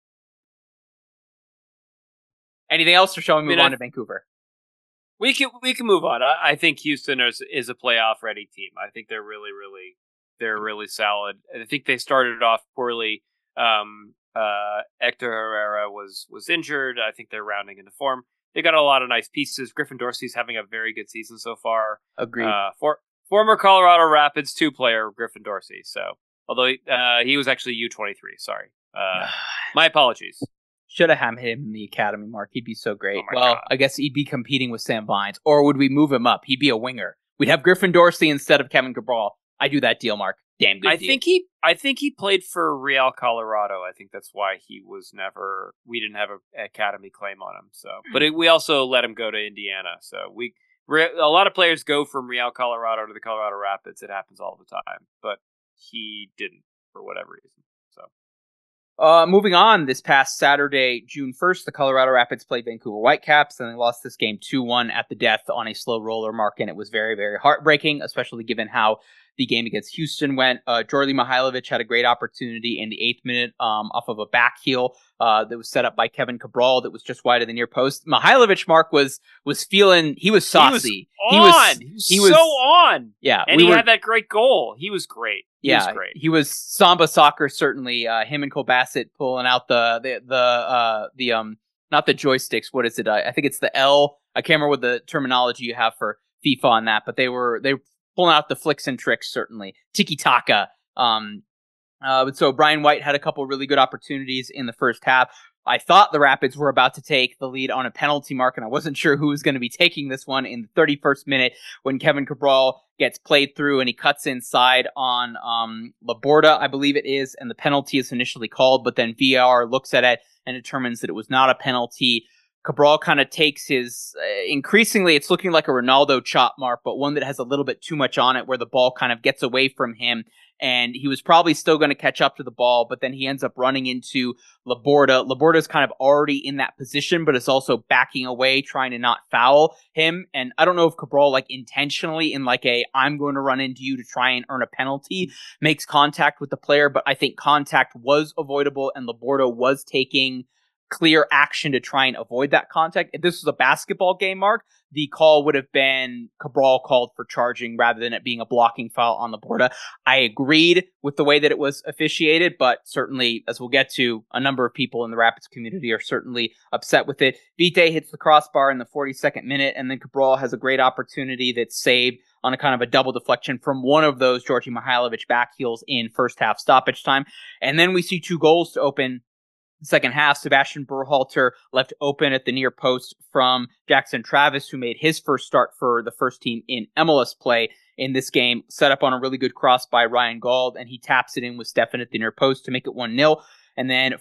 Anything else, or shall we move on to Vancouver? We can move on. I think Houston is a playoff ready team. I think they're really solid. I think they started off poorly. Hector Herrera was injured. I think they're rounding into form. They got a lot of nice pieces. Griffin Dorsey's having a very good season so far. Agreed. Former Colorado Rapids 2 player Griffin Dorsey. So although he was actually U23. Sorry. My apologies. Should have had him in the academy, Mark. He'd be so great. Oh God. I guess he'd be competing with Sam Vines. Or would we move him up? He'd be a winger. We'd have Griffin Dorsey instead of Kevin Cabral. I do that deal, Mark. Damn good deal. I think he played for Real Colorado. I think that's why we didn't have an academy claim on him. So, but we also let him go to Indiana. So a lot of players go from Real Colorado to the Colorado Rapids. It happens all the time, but he didn't for whatever reason. So, Moving on, this past Saturday, June 1st, the Colorado Rapids played Vancouver Whitecaps, and they lost this game 2-1 at the death on a slow roller, Mark, and it was very, very heartbreaking, especially given how the game against Houston went. Djordje Mihailovic had a great opportunity in the 8th minute off of a back heel that was set up by Kevin Cabral that was just wide of the near post. Mihailovic, Mark, was feeling, he was saucy. He was so on. Yeah. And he had that great goal. He was great. He was great. He was Samba soccer, certainly. Him and Cole Bassett pulling out the not the joysticks. What is it? I think it's the L. I can't remember what the terminology you have for FIFA on that, but they were pulling out the flicks and tricks, certainly. Tiki-taka. So Brian White had a couple really good opportunities in the first half. I thought the Rapids were about to take the lead on a penalty, Mark, and I wasn't sure who was going to be taking this one in the 31st minute when Kevin Cabral gets played through and he cuts inside on Laborda, I believe it is, and the penalty is initially called, but then VAR looks at it and determines that it was not a penalty. Cabral kind of takes his, increasingly it's looking like a Ronaldo chop, Mark, but one that has a little bit too much on it where the ball kind of gets away from him. And he was probably still going to catch up to the ball, but then he ends up running into Laborda. Laborda's kind of already in that position, but is also backing away, trying to not foul him. And I don't know if Cabral, like, intentionally in like I'm going to run into you to try and earn a penalty, makes contact with the player, but I think contact was avoidable and Laborda was taking clear action to try and avoid that contact. If this was a basketball game, Mark, the call would have been Cabral called for charging rather than it being a blocking foul on Laborda. I agreed with the way that it was officiated, but certainly, as we'll get to, a number of people in the Rapids community are certainly upset with it. Vite hits the crossbar in the 42nd minute, and then Cabral has a great opportunity that's saved on a kind of a double deflection from one of those Djordje Mihailovic back heels in first half stoppage time. And then we see 2 goals to open second half. Sebastian Berhalter left open at the near post from Jackson Travis, who made his first start for the first team in MLS play in this game, set up on a really good cross by Ryan Gauld, and he taps it in with Stefan at the near post to make it 1-0. And then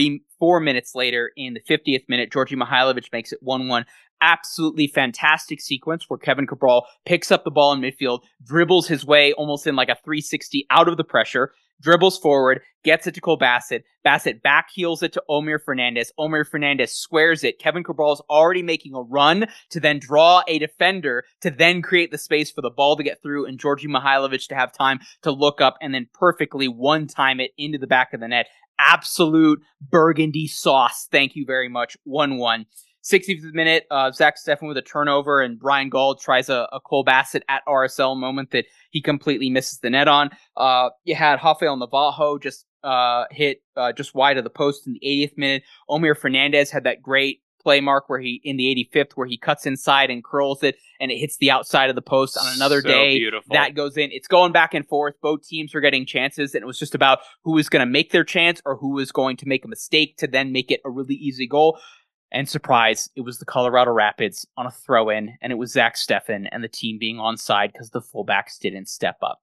44 minutes later, in the 50th minute, Djordje Mihailovic makes it 1-1. Absolutely fantastic sequence where Kevin Cabral picks up the ball in midfield, dribbles his way almost in like a 360 out of the pressure, dribbles forward, gets it to Cole Bassett. Bassett backheels it to Omir Fernandez. Omir Fernandez squares it. Kevin Cabral's already making a run to then draw a defender to then create the space for the ball to get through and Djordje Mihailovic to have time to look up and then perfectly one-time it into the back of the net. Absolute burgundy sauce. Thank you very much. 1-1. 60th minute, Zach Steffen with a turnover, and Brian Gauld tries a Cole Bassett at RSL moment that he completely misses the net on. You had Rafael Navajo just hit just wide of the post in the 80th minute. Omir Fernandez had that great play, Mark, where he in the 85th where he cuts inside and curls it, and it hits the outside of the post on another day. Beautiful. That goes in. It's going back and forth. Both teams were getting chances, and it was just about who was going to make their chance or who was going to make a mistake to then make it a really easy goal. And surprise, it was the Colorado Rapids on a throw-in, and it was Zach Steffen and the team being onside because the fullbacks didn't step up.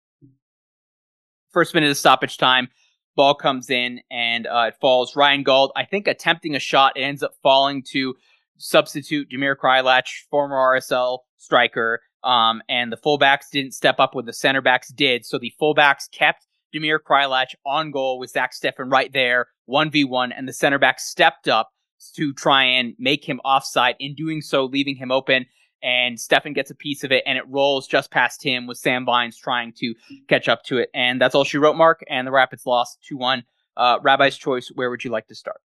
First minute of stoppage time, ball comes in, and it falls. Ryan Gauld, I think, attempting a shot. It ends up falling to substitute Damir Krylach, former RSL striker, and the fullbacks didn't step up when the center backs did, so the fullbacks kept Damir Krylach on goal with Zach Steffen right there, 1v1, and the center backs stepped up to try and make him offside, in doing so leaving him open, and Steffen gets a piece of it, and it rolls just past him with Sam Vines trying to catch up to it. And that's all she wrote, Mark, and the Rapids lost 2-1. Rabbi's choice, where would you like to start?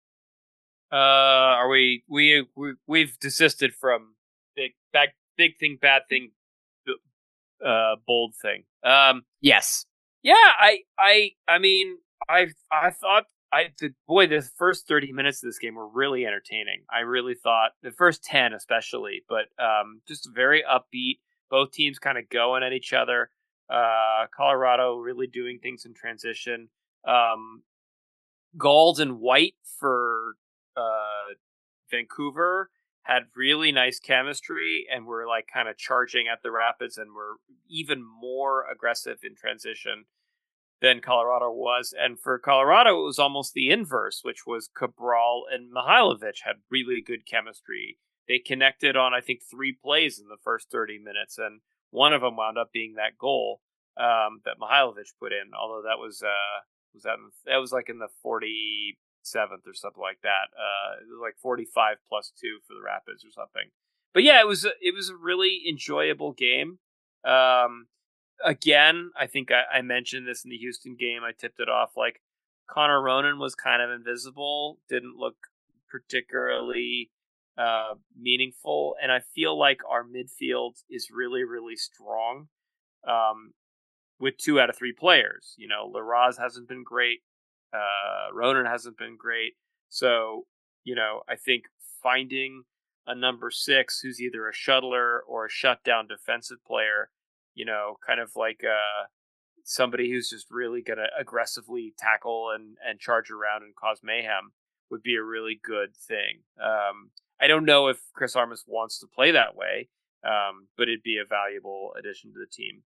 We've desisted from big thing, bad thing, bold thing. Yes. Yeah, I mean, I thought the first 30 minutes of this game were really entertaining. I really thought the first 10 especially, but just very upbeat. Both teams kind of going at each other. Colorado really doing things in transition. Gauld and White for Vancouver had really nice chemistry and were like kind of charging at the Rapids and were even more aggressive in transition than Colorado was. And for Colorado, it was almost the inverse, which was Cabral and Mihailovic had really good chemistry. They connected on, I think, 3 plays in the first 30 minutes, and one of them wound up being that goal that Mihailovic put in, although that was Was that was like in the 47th or something like that. It was like 45 plus 2 for the Rapids or something. But yeah, it was a really enjoyable game. Again, I think I mentioned this in the Houston game. I tipped it off. Like, Connor Ronan was kind of invisible, didn't look particularly meaningful, and I feel like our midfield is really, really strong with 2 out of 3 players. You know, Larraz hasn't been great. Ronan hasn't been great. So, you know, I think finding a number 6 who's either a shuttler or a shutdown defensive player, you know, kind of like somebody who's just really going to aggressively tackle and charge around and cause mayhem would be a really good thing. I don't know if Chris Armas wants to play that way, but it'd be a valuable addition to the team.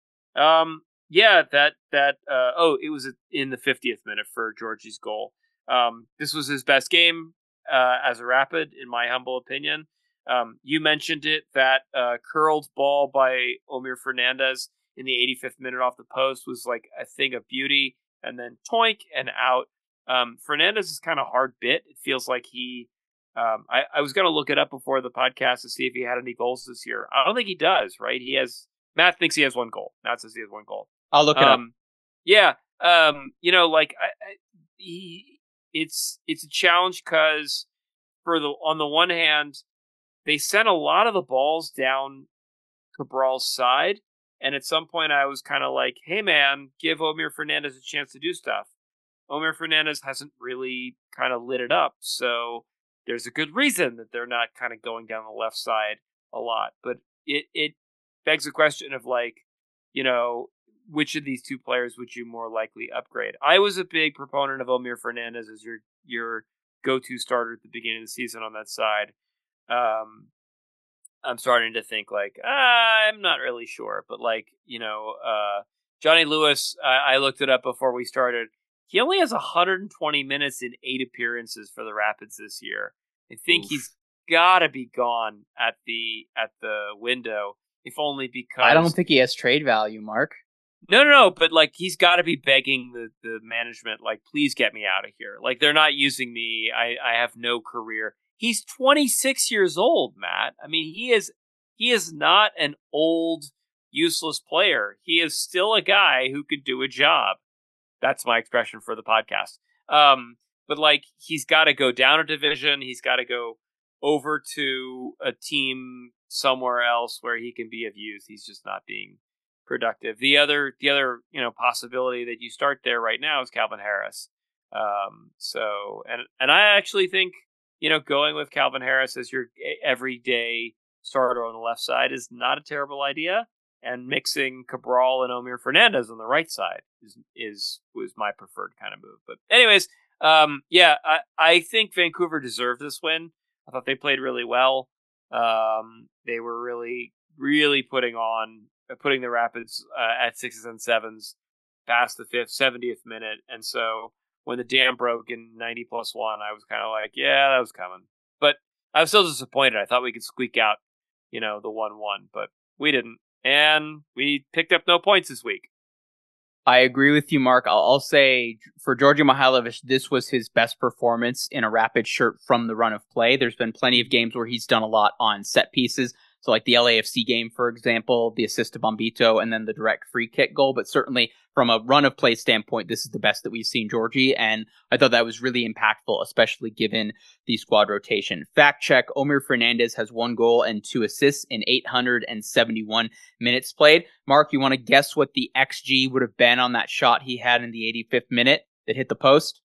It was in the 50th minute for Georgie's goal. This was his best game as a Rapid, in my humble opinion. You mentioned it, that curled ball by Omir Fernandez in the 85th minute off the post was like a thing of beauty, and then toink and out. Fernandez is kind of hard bit. It feels like he... I was going to look it up before the podcast to see if he had any goals this year. I don't think he does, right? Matt thinks he has 1 goal. Matt says he has 1 goal. I'll look it up. Yeah. You know, like, it's a challenge because on the one hand, they sent a lot of the balls down Cabral's side, and at some point I was kind of like, hey man, give Omir Fernandez a chance to do stuff. Omir Fernandez hasn't really kind of lit it up, so there's a good reason that they're not kind of going down the left side a lot. But it begs the question of, like, you know, which of these 2 players would you more likely upgrade? I was a big proponent of Omir Fernandez as your go-to starter at the beginning of the season on that side. I'm starting to think, like, I'm not really sure, but, like, you know, Johnny Lewis, I looked it up before we started. He only has 120 minutes in 8 appearances for the Rapids this year. I think he's got to be gone at the window, if only because... I don't think he has trade value, Mark. No, but, like, he's got to be begging the management, like, please get me out of here. Like, they're not using me. I have no career. He's 26 years old, Matt. I mean, he is not an old, useless player. He is still a guy who could do a job. That's my expression for the podcast. But, like, he's got to go down a division. He's got to go over to a team somewhere else where he can be of use. He's just not being productive. The other, you know, possibility that you start there right now is Calvin Harris. And I actually think, you know, going with Calvin Harris as your everyday starter on the left side is not a terrible idea. And mixing Cabral and Omir Fernandez on the right side was my preferred kind of move. But anyways, I think Vancouver deserved this win. I thought they played really well. They were really, really putting the Rapids at 6s and 7s past the 70th minute. And so when the dam broke in 90+1, I was kind of like, yeah, that was coming. But I was still disappointed. I thought we could squeak out, you know, the 1-1, but we didn't. And we picked up no points this week. I agree with you, Mark. I'll say for Georgi Mihailovic, this was his best performance in a Rapid shirt from the run of play. There's been plenty of games where he's done a lot on set pieces. So like the LAFC game, for example, the assist to Bombito and then the direct free kick goal. But certainly from a run of play standpoint, this is the best that we've seen Georgie. And I thought that was really impactful, especially given the squad rotation. Fact check, Omir Fernandez has 1 goal and 2 assists in 871 minutes played. Mark, you want to guess what the XG would have been on that shot he had in the 85th minute that hit the post?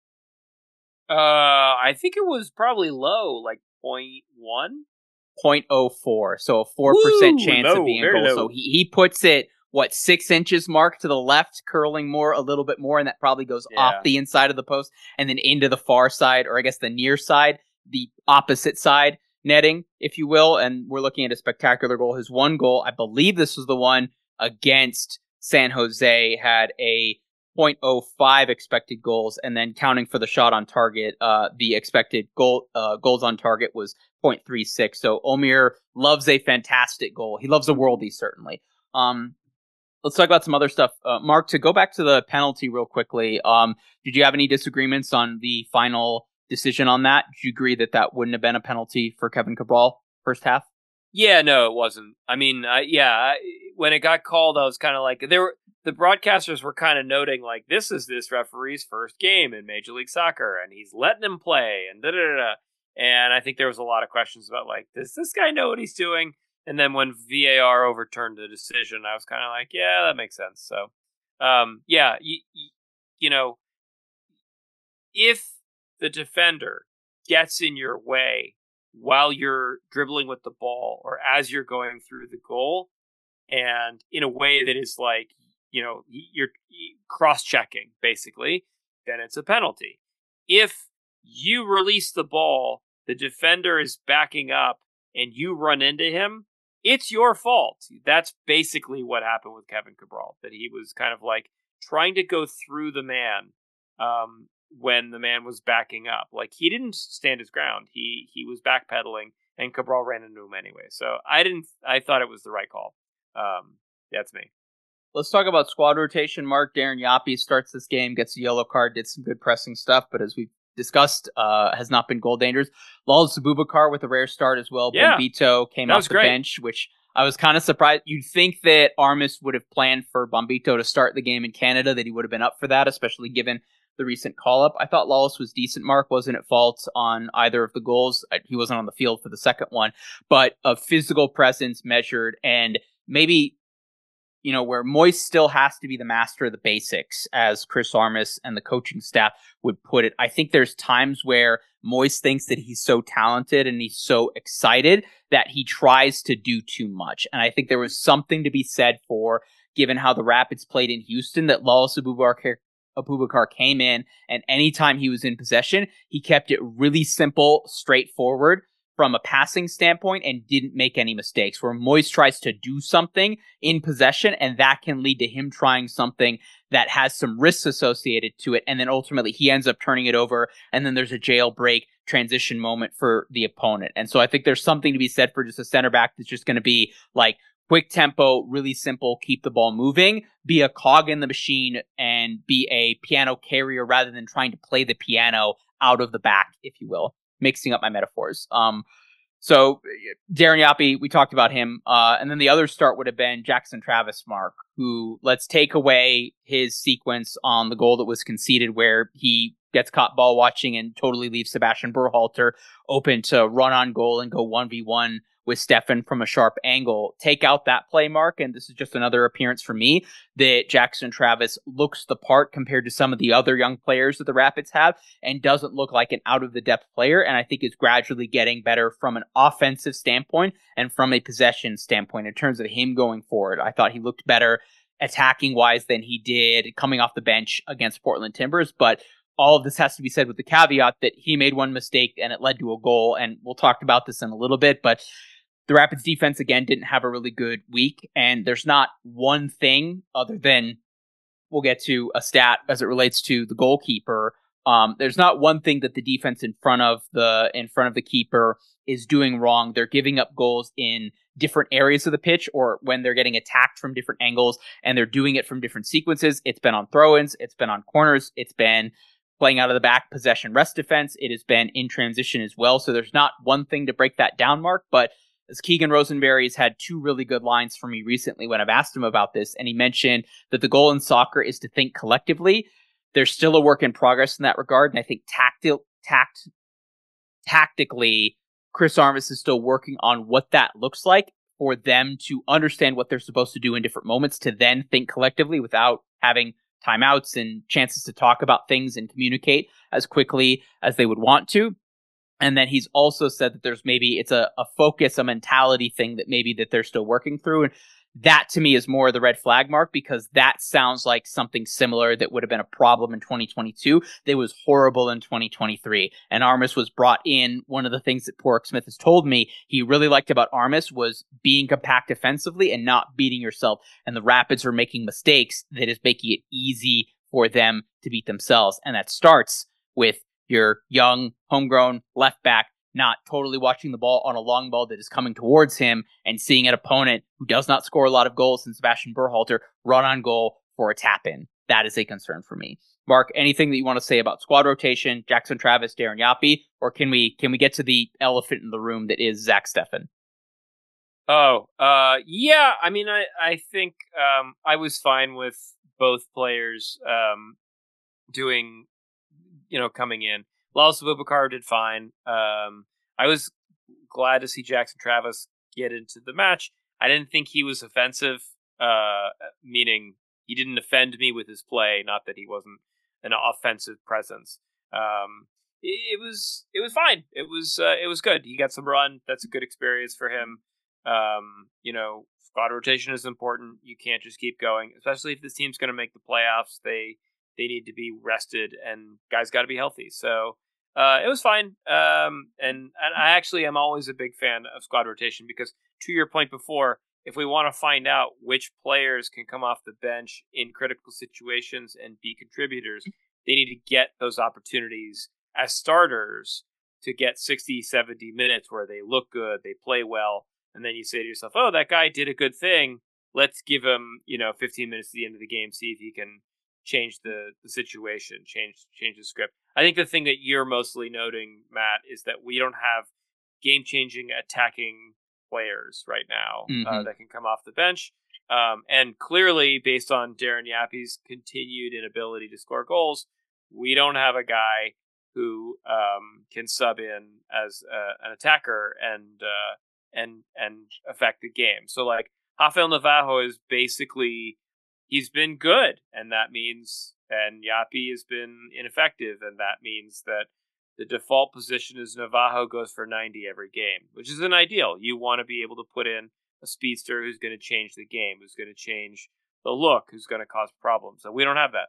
I think it was probably low, like 0.1. 0.04, so a 4% chance of being a goal. Low. So he puts it, 6 inches, Mark, to the left, curling a little bit more, and that probably goes off the inside of the post and then into the far side, or I guess the near side, the opposite side netting, if you will. And we're looking at a spectacular goal. His 1 goal, I believe this was the one against San Jose, had a 0.05 expected goals, and then counting for the shot on target, the expected goals on target was 0.36. So Omir loves a fantastic goal. He loves a worldie, certainly. Let's talk about some other stuff. Mark, to go back to the penalty real quickly, did you have any disagreements on the final decision on that? Did you agree that that wouldn't have been a penalty for Kevin Cabral first half? Yeah, no, it wasn't. I mean, when it got called, I was kind of like, the broadcasters were kind of noting, like, this is this referee's first game in Major League Soccer, and he's letting him play, and da-da-da-da. And I think there was a lot of questions about, like, does this guy know what he's doing? And then when VAR overturned the decision, I was kind of like, yeah, that makes sense. So, you know, if the defender gets in your way while you're dribbling with the ball or as you're going through the goal, and in a way that is like, you know, you're cross-checking, basically, then it's a penalty. If you release the ball, the defender is backing up, and you run into him, it's your fault. That's basically what happened with Kevin Cabral, that he was kind of like trying to go through the man when the man was backing up. Like, he didn't stand his ground. He was backpedaling, and Cabral ran into him anyway. So I thought it was the right call. That's me. Let's talk about squad rotation. Mark, Darren Yapi starts this game, gets a yellow card, did some good pressing stuff, but as we discussed, has not been goal dangerous. Lalas Abubakar with a rare start as well. Yeah, Bombito came off the bench, which I was kind of surprised. You'd think that Armas would have planned for Bombito to start the game in Canada, that he would have been up for that, especially given the recent call-up. I thought Lalas was decent. Mark wasn't at fault on either of the goals. He wasn't on the field for the second one, but a physical presence measured, and maybe, you know, where Moist still has to be the master of the basics, as Chris Armas and the coaching staff would put it. I think there's times where Moist thinks that he's so talented and he's so excited that he tries to do too much. And I think there was something to be said for, given how the Rapids played in Houston, that Lalas Abubakar came in, and anytime he was in possession, he kept it really simple, straightforward from a passing standpoint, and didn't make any mistakes, where Moist tries to do something in possession, and that can lead to him trying something that has some risks associated to it, and then ultimately he ends up turning it over, and then there's a jailbreak transition moment for the opponent. And so I think there's something to be said for just a center back that's just going to be like quick tempo, really simple, keep the ball moving, be a cog in the machine, and be a piano carrier rather than trying to play the piano out of the back, if you will. Mixing up my metaphors. So Darren Yapi, we talked about him. And then the other start would have been Jackson Travis, Mark, who, let's take away his sequence on the goal that was conceded, where he gets caught ball watching and totally leaves Sebastian Berhalter open to run on goal and go 1v1 with Stefan from a sharp angle. Take out that play, Mark, and this is just another appearance for me that Jackson Travis looks the part compared to some of the other young players that the Rapids have, and doesn't look like an out-of-the-depth player, and I think is gradually getting better from an offensive standpoint and from a possession standpoint in terms of him going forward. I thought he looked better attacking-wise than he did coming off the bench against Portland Timbers, but all of this has to be said with the caveat that he made one mistake and it led to a goal, and we'll talk about this in a little bit, but the Rapids defense, again, didn't have a really good week, and there's not one thing other than, we'll get to a stat as it relates to the goalkeeper. There's not one thing that the defense in front of the keeper is doing wrong. They're giving up goals in different areas of the pitch, or when they're getting attacked from different angles, and they're doing it from different sequences. It's been on throw-ins, it's been on corners, it's been playing out of the back, possession rest defense, it has been in transition as well. So there's not one thing to break that down, Mark, but as Keegan Rosenberry has had two really good lines for me recently when I've asked him about this, and he mentioned that the goal in soccer is to think collectively. There's still a work in progress in that regard, and I think tactically, Chris Armas is still working on what that looks like for them to understand what they're supposed to do in different moments, to then think collectively without having timeouts and chances to talk about things and communicate as quickly as they would want to. And then he's also said that there's maybe it's a focus, a mentality thing that maybe that they're still working through. And that to me is more the red flag, Mark, because that sounds like something similar that would have been a problem in 2022 that was horrible in 2023. And Armas was brought in. One of the things that Porrick Smith has told me he really liked about Armas was being compact defensively and not beating yourself. And the Rapids are making mistakes that is making it easy for them to beat themselves. And that starts with your young, homegrown left back, not totally watching the ball on a long ball that is coming towards him and seeing an opponent who does not score a lot of goals in Sebastian Berhalter run on goal for a tap-in. That is a concern for me. Mark, anything that you want to say about squad rotation, Jackson Travis, Darren Yapi, or can we get to the elephant in the room that is Zach Steffen? Yeah. I mean, I think I was fine with both players doing, coming in. Lawless Abubakar did fine. I was glad to see Jackson Travis get into the match. I didn't think he was offensive, meaning he didn't offend me with his play. Not that he wasn't an offensive presence. It was fine. It was good. He got some run. That's a good experience for him. Squad rotation is important. You can't just keep going, especially if this team's going to make the playoffs. They need to be rested, and guys got to be healthy. So it was fine. And I actually am always a big fan of squad rotation because, to your point before, if we want to find out which players can come off the bench in critical situations and be contributors, they need to get those opportunities as starters to get 60, 70 minutes where they look good, they play well, and then you say to yourself, oh, that guy did a good thing. Let's give him, 15 minutes at the end of the game, see if he can change the situation, change the script. I think the thing that you're mostly noting, Matt, is that we don't have game-changing attacking players right now that can come off the bench. And clearly, based on Darren Yapi's continued inability to score goals, we don't have a guy who can sub in as an attacker and affect the game. So, like, Rafael Navarro is basically, he's been good, and that means, and Yapi has been ineffective, and that means that the default position is Navarro goes for 90 every game, which isn't ideal. You want to be able to put in a speedster who's going to change the game, who's going to change the look, who's going to cause problems. And we don't have that.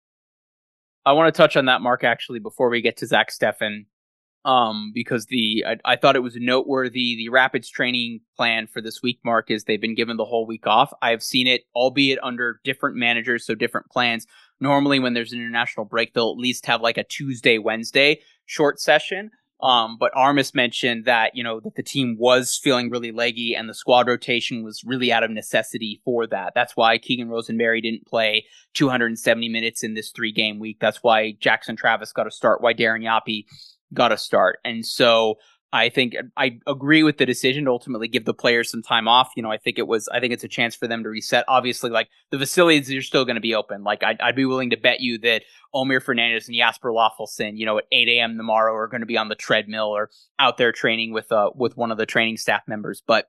I want to touch on that, Mark, actually, before we get to Zach Steffen, because I thought it was noteworthy. The Rapids training plan for this week, Mark, is they've been given the whole week off. I've seen it, albeit under different managers, so different plans. Normally, when there's an international break, they'll at least have like a Tuesday, Wednesday short session. But Armas mentioned that, that the team was feeling really leggy and the squad rotation was really out of necessity for that. That's why Keegan Rosenberry didn't play 270 minutes in this 3-game week. That's why Jackson Travis got a start, why Darren Yapi got a start. And so I think I agree with the decision to ultimately give the players some time off. I think it's a chance for them to reset. Obviously, like, the facilities are still going to be open. Like, I'd be willing to bet you that Omir Fernandez and Jasper Loffelson, at 8 a.m. tomorrow are going to be on the treadmill or out there training with one of the training staff members. But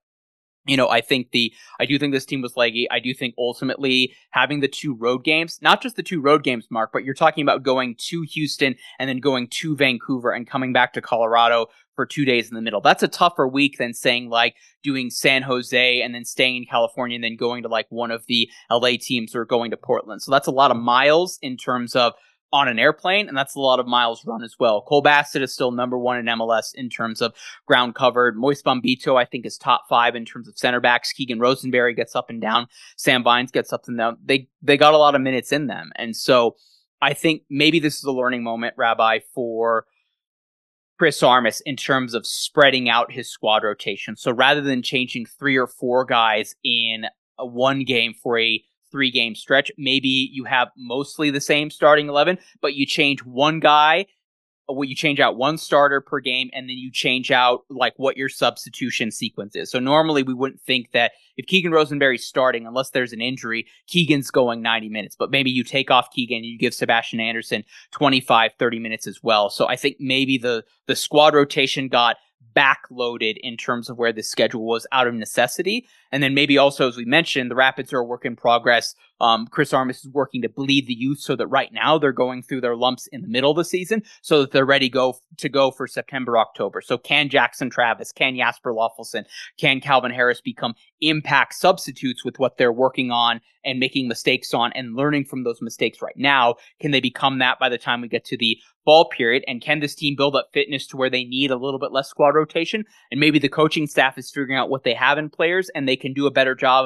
I do think this team was leggy. I do think ultimately having the 2 road games, not just the 2 road games, Mark, but you're talking about going to Houston and then going to Vancouver and coming back to Colorado for 2 days in the middle. That's a tougher week than saying, like, doing San Jose and then staying in California and then going to like one of the LA teams or going to Portland. So that's a lot of miles in terms of on an airplane, and that's a lot of miles run as well. Cole Bassett is still number 1 in MLS in terms of ground covered. Moise Bombito, I think, is top 5 in terms of center backs. Keegan Rosenberry gets up and down. Sam Vines gets up and down. They got a lot of minutes in them. And so I think maybe this is a learning moment, Rabbi, for Chris Armas in terms of spreading out his squad rotation. So rather than changing 3 or 4 guys in a 1 game for a 3-game stretch, maybe you have mostly the same starting 11, but you change 1 guy, you change out 1 starter per game, and then you change out like what your substitution sequence is. So normally we wouldn't think that if Keegan Rosenberry's starting, unless there's an injury, Keegan's going 90 minutes, but maybe you take off Keegan and you give Sebastian Anderson 25, 30 minutes as well. So I think maybe the squad rotation got backloaded in terms of where the schedule was out of necessity. And then maybe also, as we mentioned, the Rapids are a work in progress. Chris Armas is working to bleed the youth so that right now they're going through their lumps in the middle of the season so that they're ready to go for September, October. So can Jackson Travis, can Jasper Loffelson, can Calvin Harris become impact substitutes with what they're working on and making mistakes on and learning from those mistakes right now? Can they become that by the time we get to the fall period? And can this team build up fitness to where they need a little bit less squad rotation? And maybe the coaching staff is figuring out what they have in players and they can do a better job of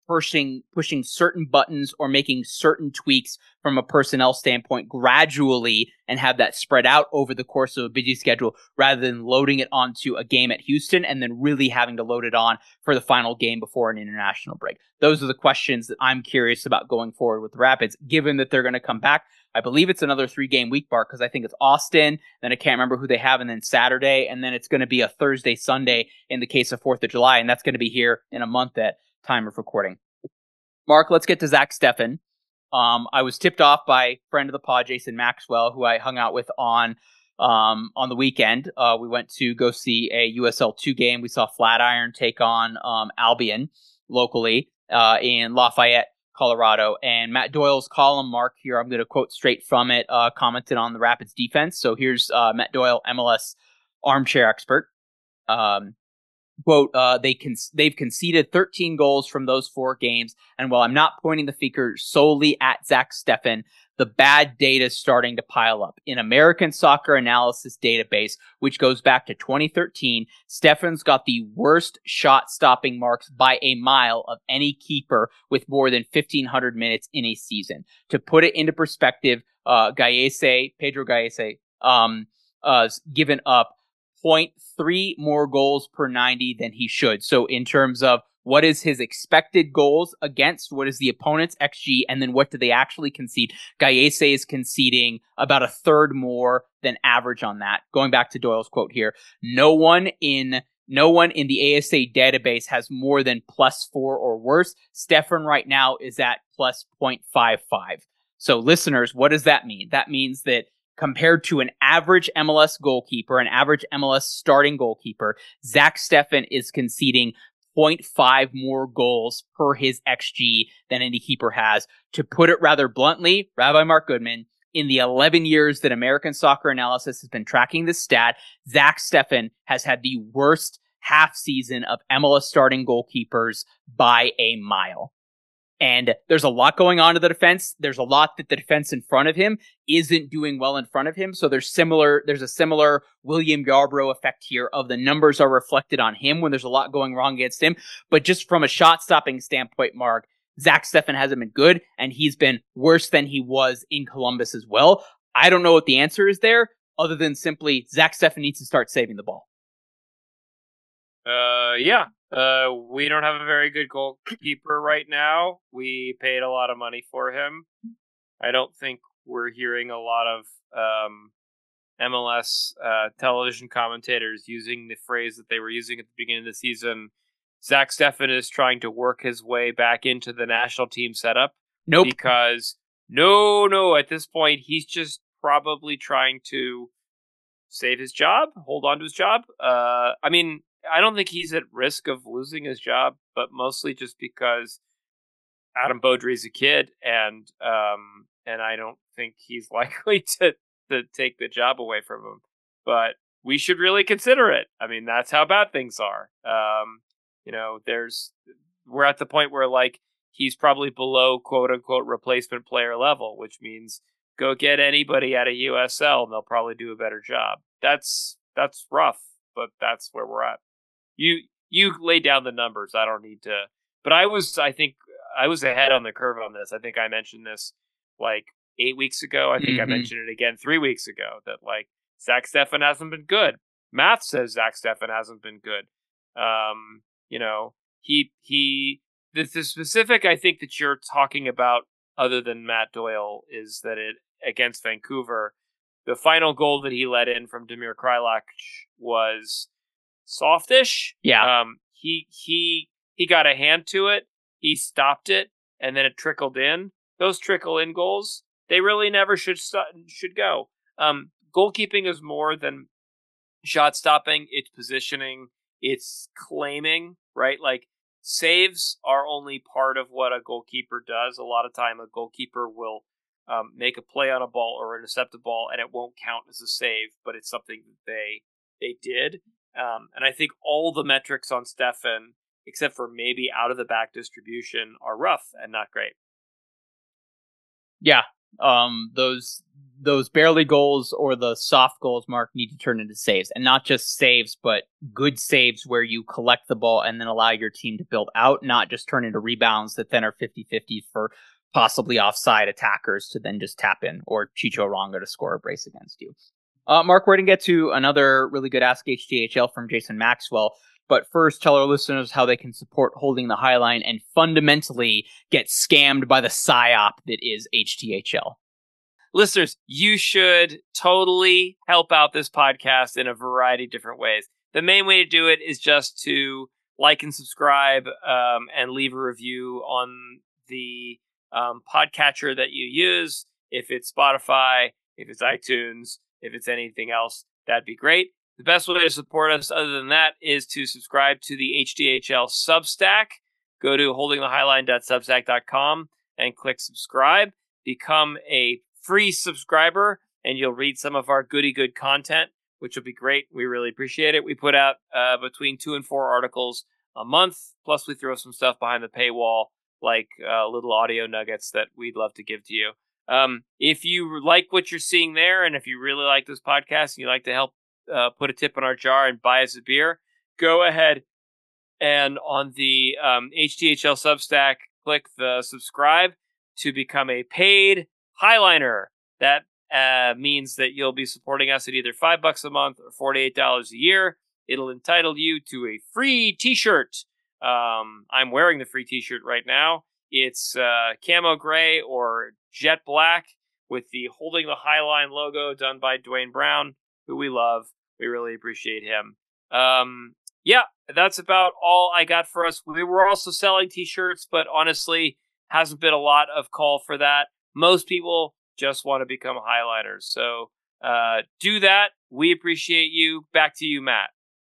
pushing certain buttons or making certain tweaks from a personnel standpoint gradually and have that spread out over the course of a busy schedule rather than loading it onto a game at Houston and then really having to load it on for the final game before an international break. Those are the questions that I'm curious about going forward with the Rapids, given that they're going to come back. I believe it's another 3-game week, Bart, because I think it's Austin, then I can't remember who they have, and then Saturday, and then it's going to be a Thursday, Sunday in the case of 4th of July, and that's going to be here in a month at time of recording. Mark, let's get to Zach Steffen. I was tipped off by friend of the pod, Jason Maxwell, who I hung out with on the weekend. We went to go see a USL 2 game. We saw Flatiron take on Albion locally in Lafayette, Colorado. And Matt Doyle's column, Mark, here, I'm going to quote straight from it, commented on the Rapids defense. So here's Matt Doyle, MLS armchair expert. Quote, they've conceded 13 goals from those 4 games, and while I'm not pointing the finger solely at Zach Steffen, the bad data is starting to pile up. In American Soccer Analysis database, which goes back to 2013, Steffen's got the worst shot-stopping marks by a mile of any keeper with more than 1,500 minutes in a season. To put it into perspective, Pedro Gallese, given up 0.3 more goals per 90 than he should. So in terms of what is his expected goals against, what is the opponent's XG, and then what do they actually concede, Gallese is conceding about a third more than average on that. Going back to Doyle's quote here, no one in the ASA database has more than +4 or worse. Steffen right now is at +0.55. So listeners, what does that mean? That means that compared to an average MLS goalkeeper, an average MLS starting goalkeeper, Zach Steffen is conceding 0.5 more goals per his XG than any keeper has. To put it rather bluntly, Rabbi Mark Goodman, in the 11 years that American Soccer Analysis has been tracking this stat, Zach Steffen has had the worst half season of MLS starting goalkeepers by a mile. And there's a lot going on to the defense. There's a lot that the defense in front of him isn't doing well in front of him. So there's a similar William Yarbrough effect here of the numbers are reflected on him when there's a lot going wrong against him. But just from a shot stopping standpoint, Mark, Zach Steffen hasn't been good, and he's been worse than he was in Columbus as well. I don't know what the answer is there, other than simply Zach Steffen needs to start saving the ball. We don't have a very good goalkeeper right now. We paid a lot of money for him. I don't think we're hearing a lot of MLS television commentators using the phrase that they were using at the beginning of the season. Zach Steffen is trying to work his way back into the national team setup. Nope. Because no, at this point, he's just probably trying to save his job, hold on to his job. I don't think he's at risk of losing his job, but mostly just because Adam Beaudry's a kid, and I don't think he's likely to take the job away from him. But we should really consider it. I mean, that's how bad things are. We're at the point where he's probably below quote unquote replacement player level, which means go get anybody at a USL and they'll probably do a better job. That's rough, but that's where we're at. You lay down the numbers. I don't need to. But I think I was ahead on the curve on this. I think I mentioned this 8 weeks ago. I think I mentioned it again 3 weeks ago that Zach Steffen hasn't been good. Math says Zach Steffen hasn't been good. The specific I think that you're talking about, other than Matt Doyle, is that it against Vancouver, the final goal that he let in from Damir Kreilach was softish. Yeah. He got a hand to it. He stopped it, and then it trickled in. Those trickle in goals, they really never should go. Goalkeeping is more than shot stopping. It's positioning. It's claiming, right? Saves are only part of what a goalkeeper does. A lot of time, a goalkeeper will make a play on a ball or intercept a ball, and it won't count as a save, but it's something that they did. And I think all the metrics on Steffen, except for maybe out of the back distribution, are rough and not great. Yeah. those barely goals or the soft goals, Mark, need to turn into saves. And not just saves, but good saves where you collect the ball and then allow your team to build out, not just turn into rebounds that then are 50-50 for possibly offside attackers to then just tap in, or Chicho Ronga to score a brace against you. Mark, we're going to get to another really good Ask HTHL from Jason Maxwell. But first, tell our listeners how they can support Holding the Highline and fundamentally get scammed by the psyop that is HTHL. Listeners, you should totally help out this podcast in a variety of different ways. The main way to do it is just to like and subscribe and leave a review on the podcatcher that you use. If it's Spotify, if it's iTunes, if it's anything else, that'd be great. The best way to support us other than that is to subscribe to the HDHL Substack. Go to holdingthehighline.substack.com and click subscribe. Become a free subscriber, and you'll read some of our goody good content, which will be great. We really appreciate it. We put out between 2 and 4 articles a month, plus we throw some stuff behind the paywall, like little audio nuggets that we'd love to give to you. If you like what you're seeing there, and if you really like this podcast and you'd like to help put a tip in our jar and buy us a beer, go ahead and on the HTHL Substack, click the subscribe to become a paid Highliner. That means that you'll be supporting us at either $5 a month or $48 a year. It'll entitle you to a free t-shirt. I'm wearing the free t-shirt right now. It's camo gray or jet black with the Holding the Highline logo done by Dwayne Brown, who we love. We really appreciate him. Yeah, that's about all I got for us. We were also selling t-shirts, but honestly, hasn't been a lot of call for that. Most people just want to become Highliners. So do that. We appreciate you. Back to you, Matt.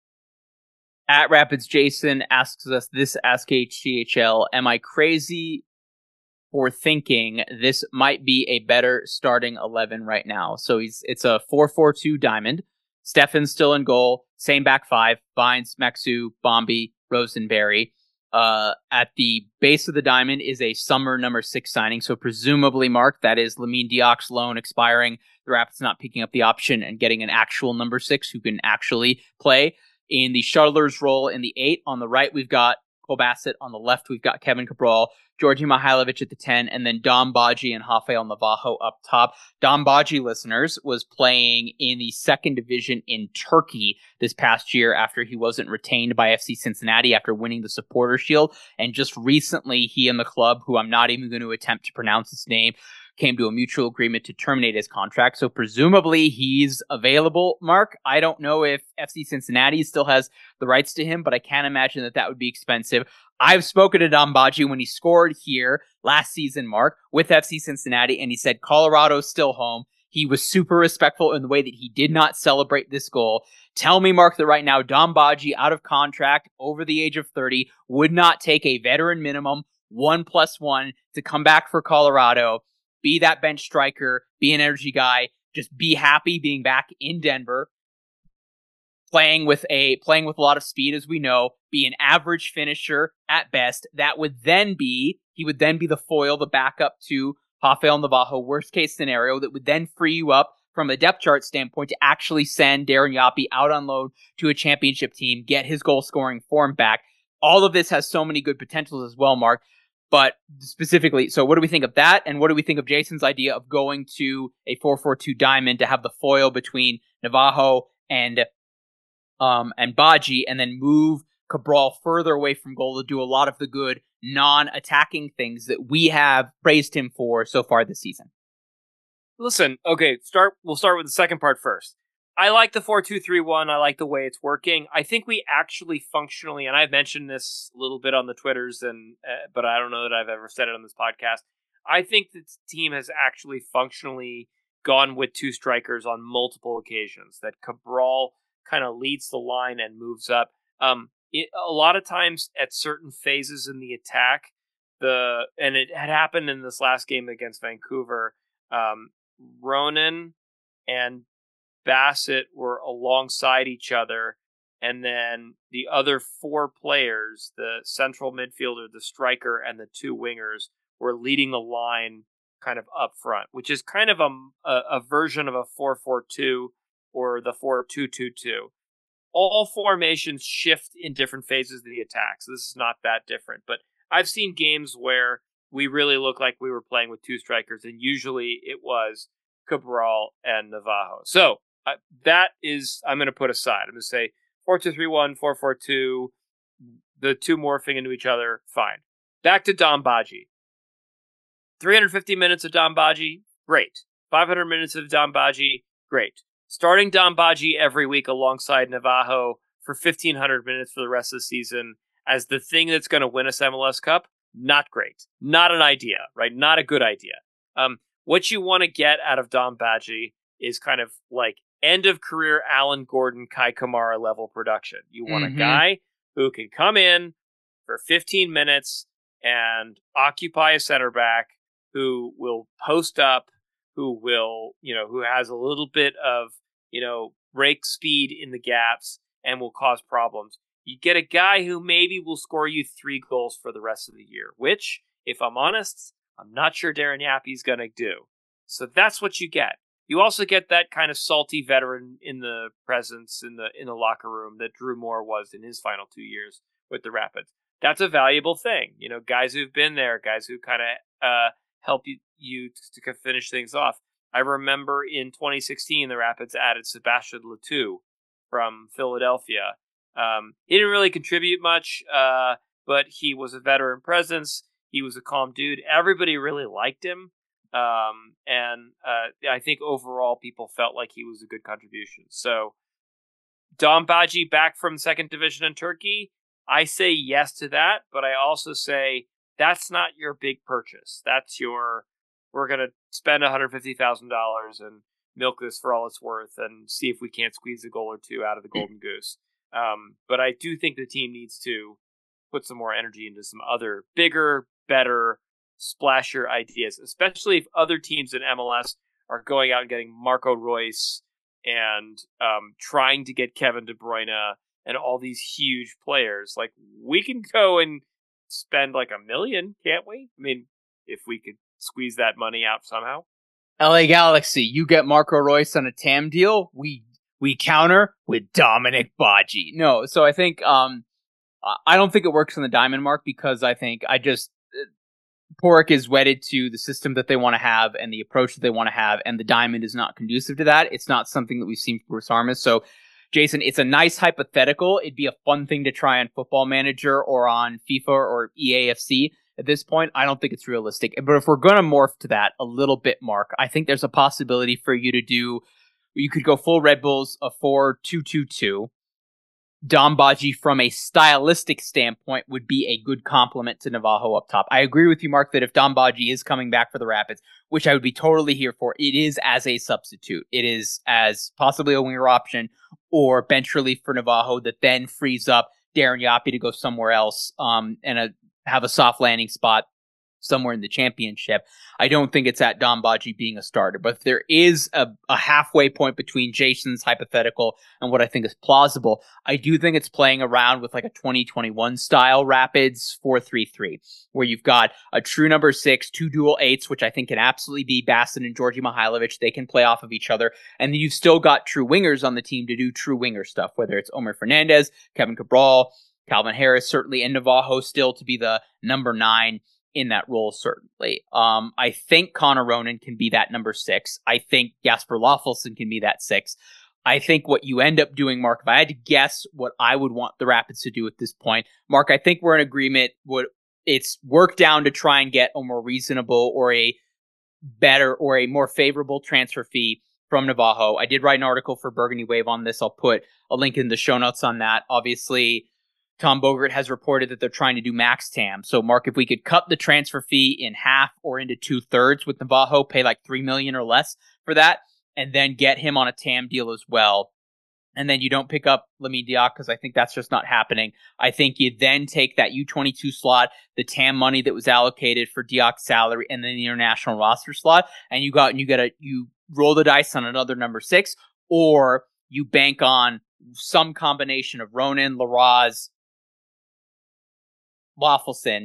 At Rapids Jason asks us this Ask HTHL, am I crazy for thinking this might be a better starting 11 right now? So it's a 4-4-2 diamond. Steffen's still in goal. Same back five. Vines, Maxu, Bombi, Rosenberry. At the base of the diamond is a summer number 6 signing. So presumably, Mark, that is Lamine Diak's loan expiring. The Rapids not picking up the option and getting an actual number 6 who can actually play. In the shuttler's role in the 8, on the right, we've got Cole Bassett. On the left, we've got Kevin Cabral, Georgi Mihailovic at the 10, and then Dom Badji and Rafael Navajo up top. Dom Badji, listeners, was playing in the 2nd division in Turkey this past year after he wasn't retained by FC Cincinnati after winning the Supporter Shield. And just recently, he and the club, who I'm not even going to attempt to pronounce his name, came to a mutual agreement to terminate his contract. So presumably he's available, Mark. I don't know if FC Cincinnati still has the rights to him, but I can't imagine that would be expensive. I've spoken to Dom Badji when he scored here last season, Mark, with FC Cincinnati, and he said Colorado's still home. He was super respectful in the way that he did not celebrate this goal. Tell me, Mark, that right now Dom Badji, out of contract, over the age of 30, would not take a veteran minimum 1+1 to come back for Colorado, be that bench striker, be an energy guy, just be happy being back in Denver, playing with a lot of speed, as we know, be an average finisher at best. He would then be the foil, the backup to Rafael Navajo, worst case scenario, that would then free you up from a depth chart standpoint to actually send Darren Yapi out on loan to a championship team, get his goal scoring form back. All of this has so many good potentials as well, Mark. But specifically, so what do we think of that? And what do we think of Jason's idea of going to a 4-4-2 diamond to have the foil between Navajo and Badji, and then move Cabral further away from goal to do a lot of the good non-attacking things that we have praised him for so far this season? Listen, okay, we'll start with the second part first. I like the 4-2-3-1. I like the way it's working. I think we actually functionally, and I've mentioned this a little bit on the Twitters, but I don't know that I've ever said it on this podcast. I think the team has actually functionally gone with 2 strikers on multiple occasions. That Cabral kind of leads the line and moves up. A lot of times at certain phases in the attack, and it had happened in this last game against Vancouver. Ronan and Bassett were alongside each other, and then the other 4 players, the central midfielder, the striker, and the 2 wingers, were leading the line kind of up front, which is kind of a version of a 4-4-2 or the 4-2-2-2. All formations shift in different phases of the attack, so this is not that different. But I've seen games where we really look like we were playing with two strikers, and usually it was Cabral and Navajo. So that is, I'm going to put aside. I'm going to say 4-2-3-1, 4-4-2, the two morphing into each other, fine. Back to Dom Badji. 350 minutes of Dom Badji, great. 500 minutes of Dom Badji, great. Starting Dom Badji every week alongside Navajo for 1,500 minutes for the rest of the season as the thing that's going to win us MLS Cup, not great. Not an idea, right? Not a good idea. What you want to get out of Dom Badji is kind of like end-of-career Alan Gordon, Kai Kamara level production. You want a guy who can come in for 15 minutes and occupy a center back, who will post up, who will, who has a little bit of, break speed in the gaps and will cause problems. You get a guy who maybe will score you 3 goals for the rest of the year, which, if I'm honest, I'm not sure Darren Yappi's going to do. So that's what you get. You also get that kind of salty veteran in the presence in the locker room that Drew Moore was in his final 2 years with the Rapids. That's a valuable thing. Guys who've been there, guys who kind of help you to finish things off. I remember in 2016, the Rapids added Sebastian Letou from Philadelphia. He didn't really contribute much, but he was a veteran presence. He was a calm dude. Everybody really liked him. And I think overall people felt like he was a good contribution. So Dom Badji back from second division in Turkey. I say yes to that, but I also say that's not your big purchase. That's we're going to spend $150,000 and milk this for all it's worth and see if we can't squeeze a goal or two out of the Golden Goose. But I do think the team needs to put some more energy into some other bigger, better, splasher ideas, especially if other teams in MLS are going out and getting Marco Reus and trying to get Kevin De Bruyne and all these huge players. Like, we can go and spend like $1 million, can't we? I mean, if we could squeeze that money out somehow. LA Galaxy, you get Marco Reus on a TAM deal. We counter with Dominic Badji. No, so I think I don't think it works on the diamond mark because I think Porrick is wedded to the system that they want to have and the approach that they want to have, and the diamond is not conducive to that. It's not something that we've seen from Bruce Armas. So, Jason, it's a nice hypothetical. It'd be a fun thing to try on Football Manager or on FIFA or EAFC. At this point, I don't think it's realistic. But if we're going to morph to that a little bit, Mark, I think there's a possibility for you to do, you could go full Red Bulls, a 4-2-2-2. Dom Badji, from a stylistic standpoint, would be a good complement to Navajo up top. I agree with you, Mark, that if Dom Badji is coming back for the Rapids, which I would be totally here for, it is as a substitute. It is as possibly a winger option or bench relief for Navajo that then frees up Darren Yappi to go somewhere else and have a soft landing spot somewhere in the championship. I don't think it's at Dom Badji being a starter, but if there is a halfway point between Jason's hypothetical and what I think is plausible, I do think it's playing around with like a 2021 style Rapids 4-3-3, where you've got a true number 6, 2 dual 8s, which I think can absolutely be Bassett and Georgi Mihailovic. They can play off of each other. And then you've still got true wingers on the team to do true winger stuff, whether it's Omer Fernandez, Kevin Cabral, Calvin Harris, certainly, and Navajo still to be the number 9 in that role, certainly. I think Connor Ronan can be that number 6. I think Jasper Loffelson can be that 6. I think what you end up doing, Mark, if I had to guess what I would want the Rapids to do at this point, Mark, I think we're in agreement. It's work down to try and get a more reasonable or a better or a more favorable transfer fee from Navajo. I did write an article for Burgundy Wave on this. I'll put a link in the show notes on that. Obviously, Tom Bogert has reported that they're trying to do max TAM. So, Mark, if we could cut the transfer fee in half or into 2/3 with Navajo, pay like $3 million or less for that, and then get him on a TAM deal as well, and then you don't pick up Lamine Diak because I think that's just not happening. I think you then take that U22 slot, the TAM money that was allocated for Diak's salary, and then the international roster slot, and you roll the dice on another number 6, or you bank on some combination of Ronan, Larraz, Loffelson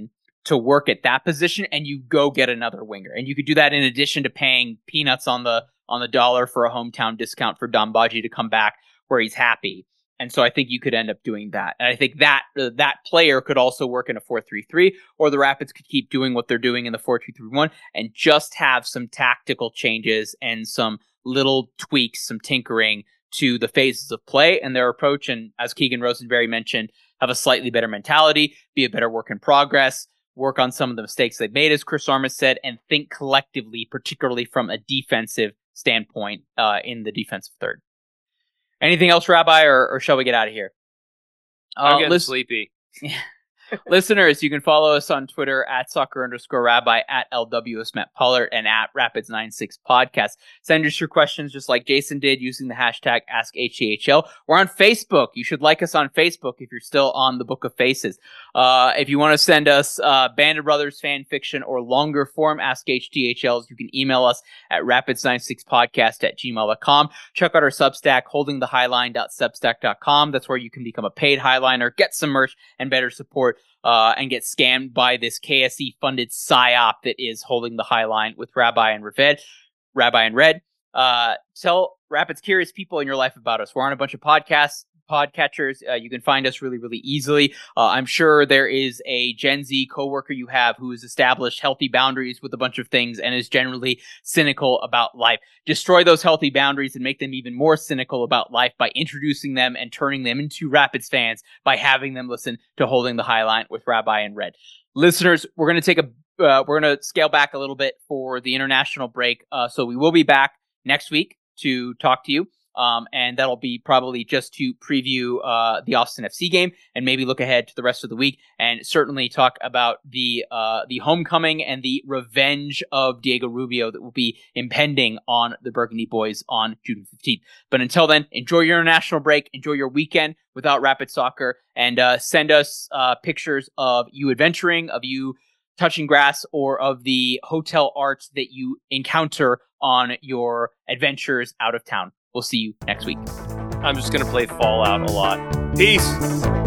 to work at that position, and you go get another winger. And you could do that in addition to paying peanuts on the dollar for a hometown discount for Dambaji to come back where he's happy. And so I think you could end up doing that. And I think that that player could also work in a 4-3-3, or the Rapids could keep doing what they're doing in the 4-2-3-1 and just have some tactical changes and some little tweaks, some tinkering to the phases of play and their approach. And as Keegan Rosenberry mentioned, have a slightly better mentality, be a better work in progress, work on some of the mistakes they've made, as Chris Armas said, and think collectively, particularly from a defensive standpoint in the defensive third. Anything else, Rabbi, or shall we get out of here? I'm getting sleepy. Listeners, you can follow us on Twitter at soccer_rabbi, at LWS Matt Pollard, and at Rapids96 Podcast. Send us your questions just like Jason did using the hashtag AskHCHL. We're on Facebook. You should like us on Facebook if you're still on the Book of Faces. If you want to send us Band of Brothers fan fiction or longer form AskHTHLs, you can email us at rapids96podcast@gmail.com. Check out our Substack, holdingthehighline.substack.com. That's where you can become a paid Highliner, get some merch, and better support and get scammed by this KSE-funded PSYOP that is Holding the Highline with Rabbi and Red. Tell Rapids curious people in your life about us. We're on a bunch of podcatchers. You can find us really, really easily. I'm sure there is a Gen Z coworker you have who has established healthy boundaries with a bunch of things and is generally cynical about life. Destroy those healthy boundaries and make them even more cynical about life by introducing them and turning them into Rapids fans by having them listen to Holding the Highline with Rabbi and Red. Listeners, we're going to scale back a little bit for the international break. So we will be back next week to talk to you. And that'll be probably just to preview the Austin FC game and maybe look ahead to the rest of the week and certainly talk about the homecoming and the revenge of Diego Rubio that will be impending on the Burgundy Boys on June 15th. But until then, enjoy your international break, enjoy your weekend without Rapid Soccer, and send us pictures of you adventuring, of you touching grass, or of the hotel art that you encounter on your adventures out of town. We'll see you next week. I'm just going to play Fallout a lot. Peace.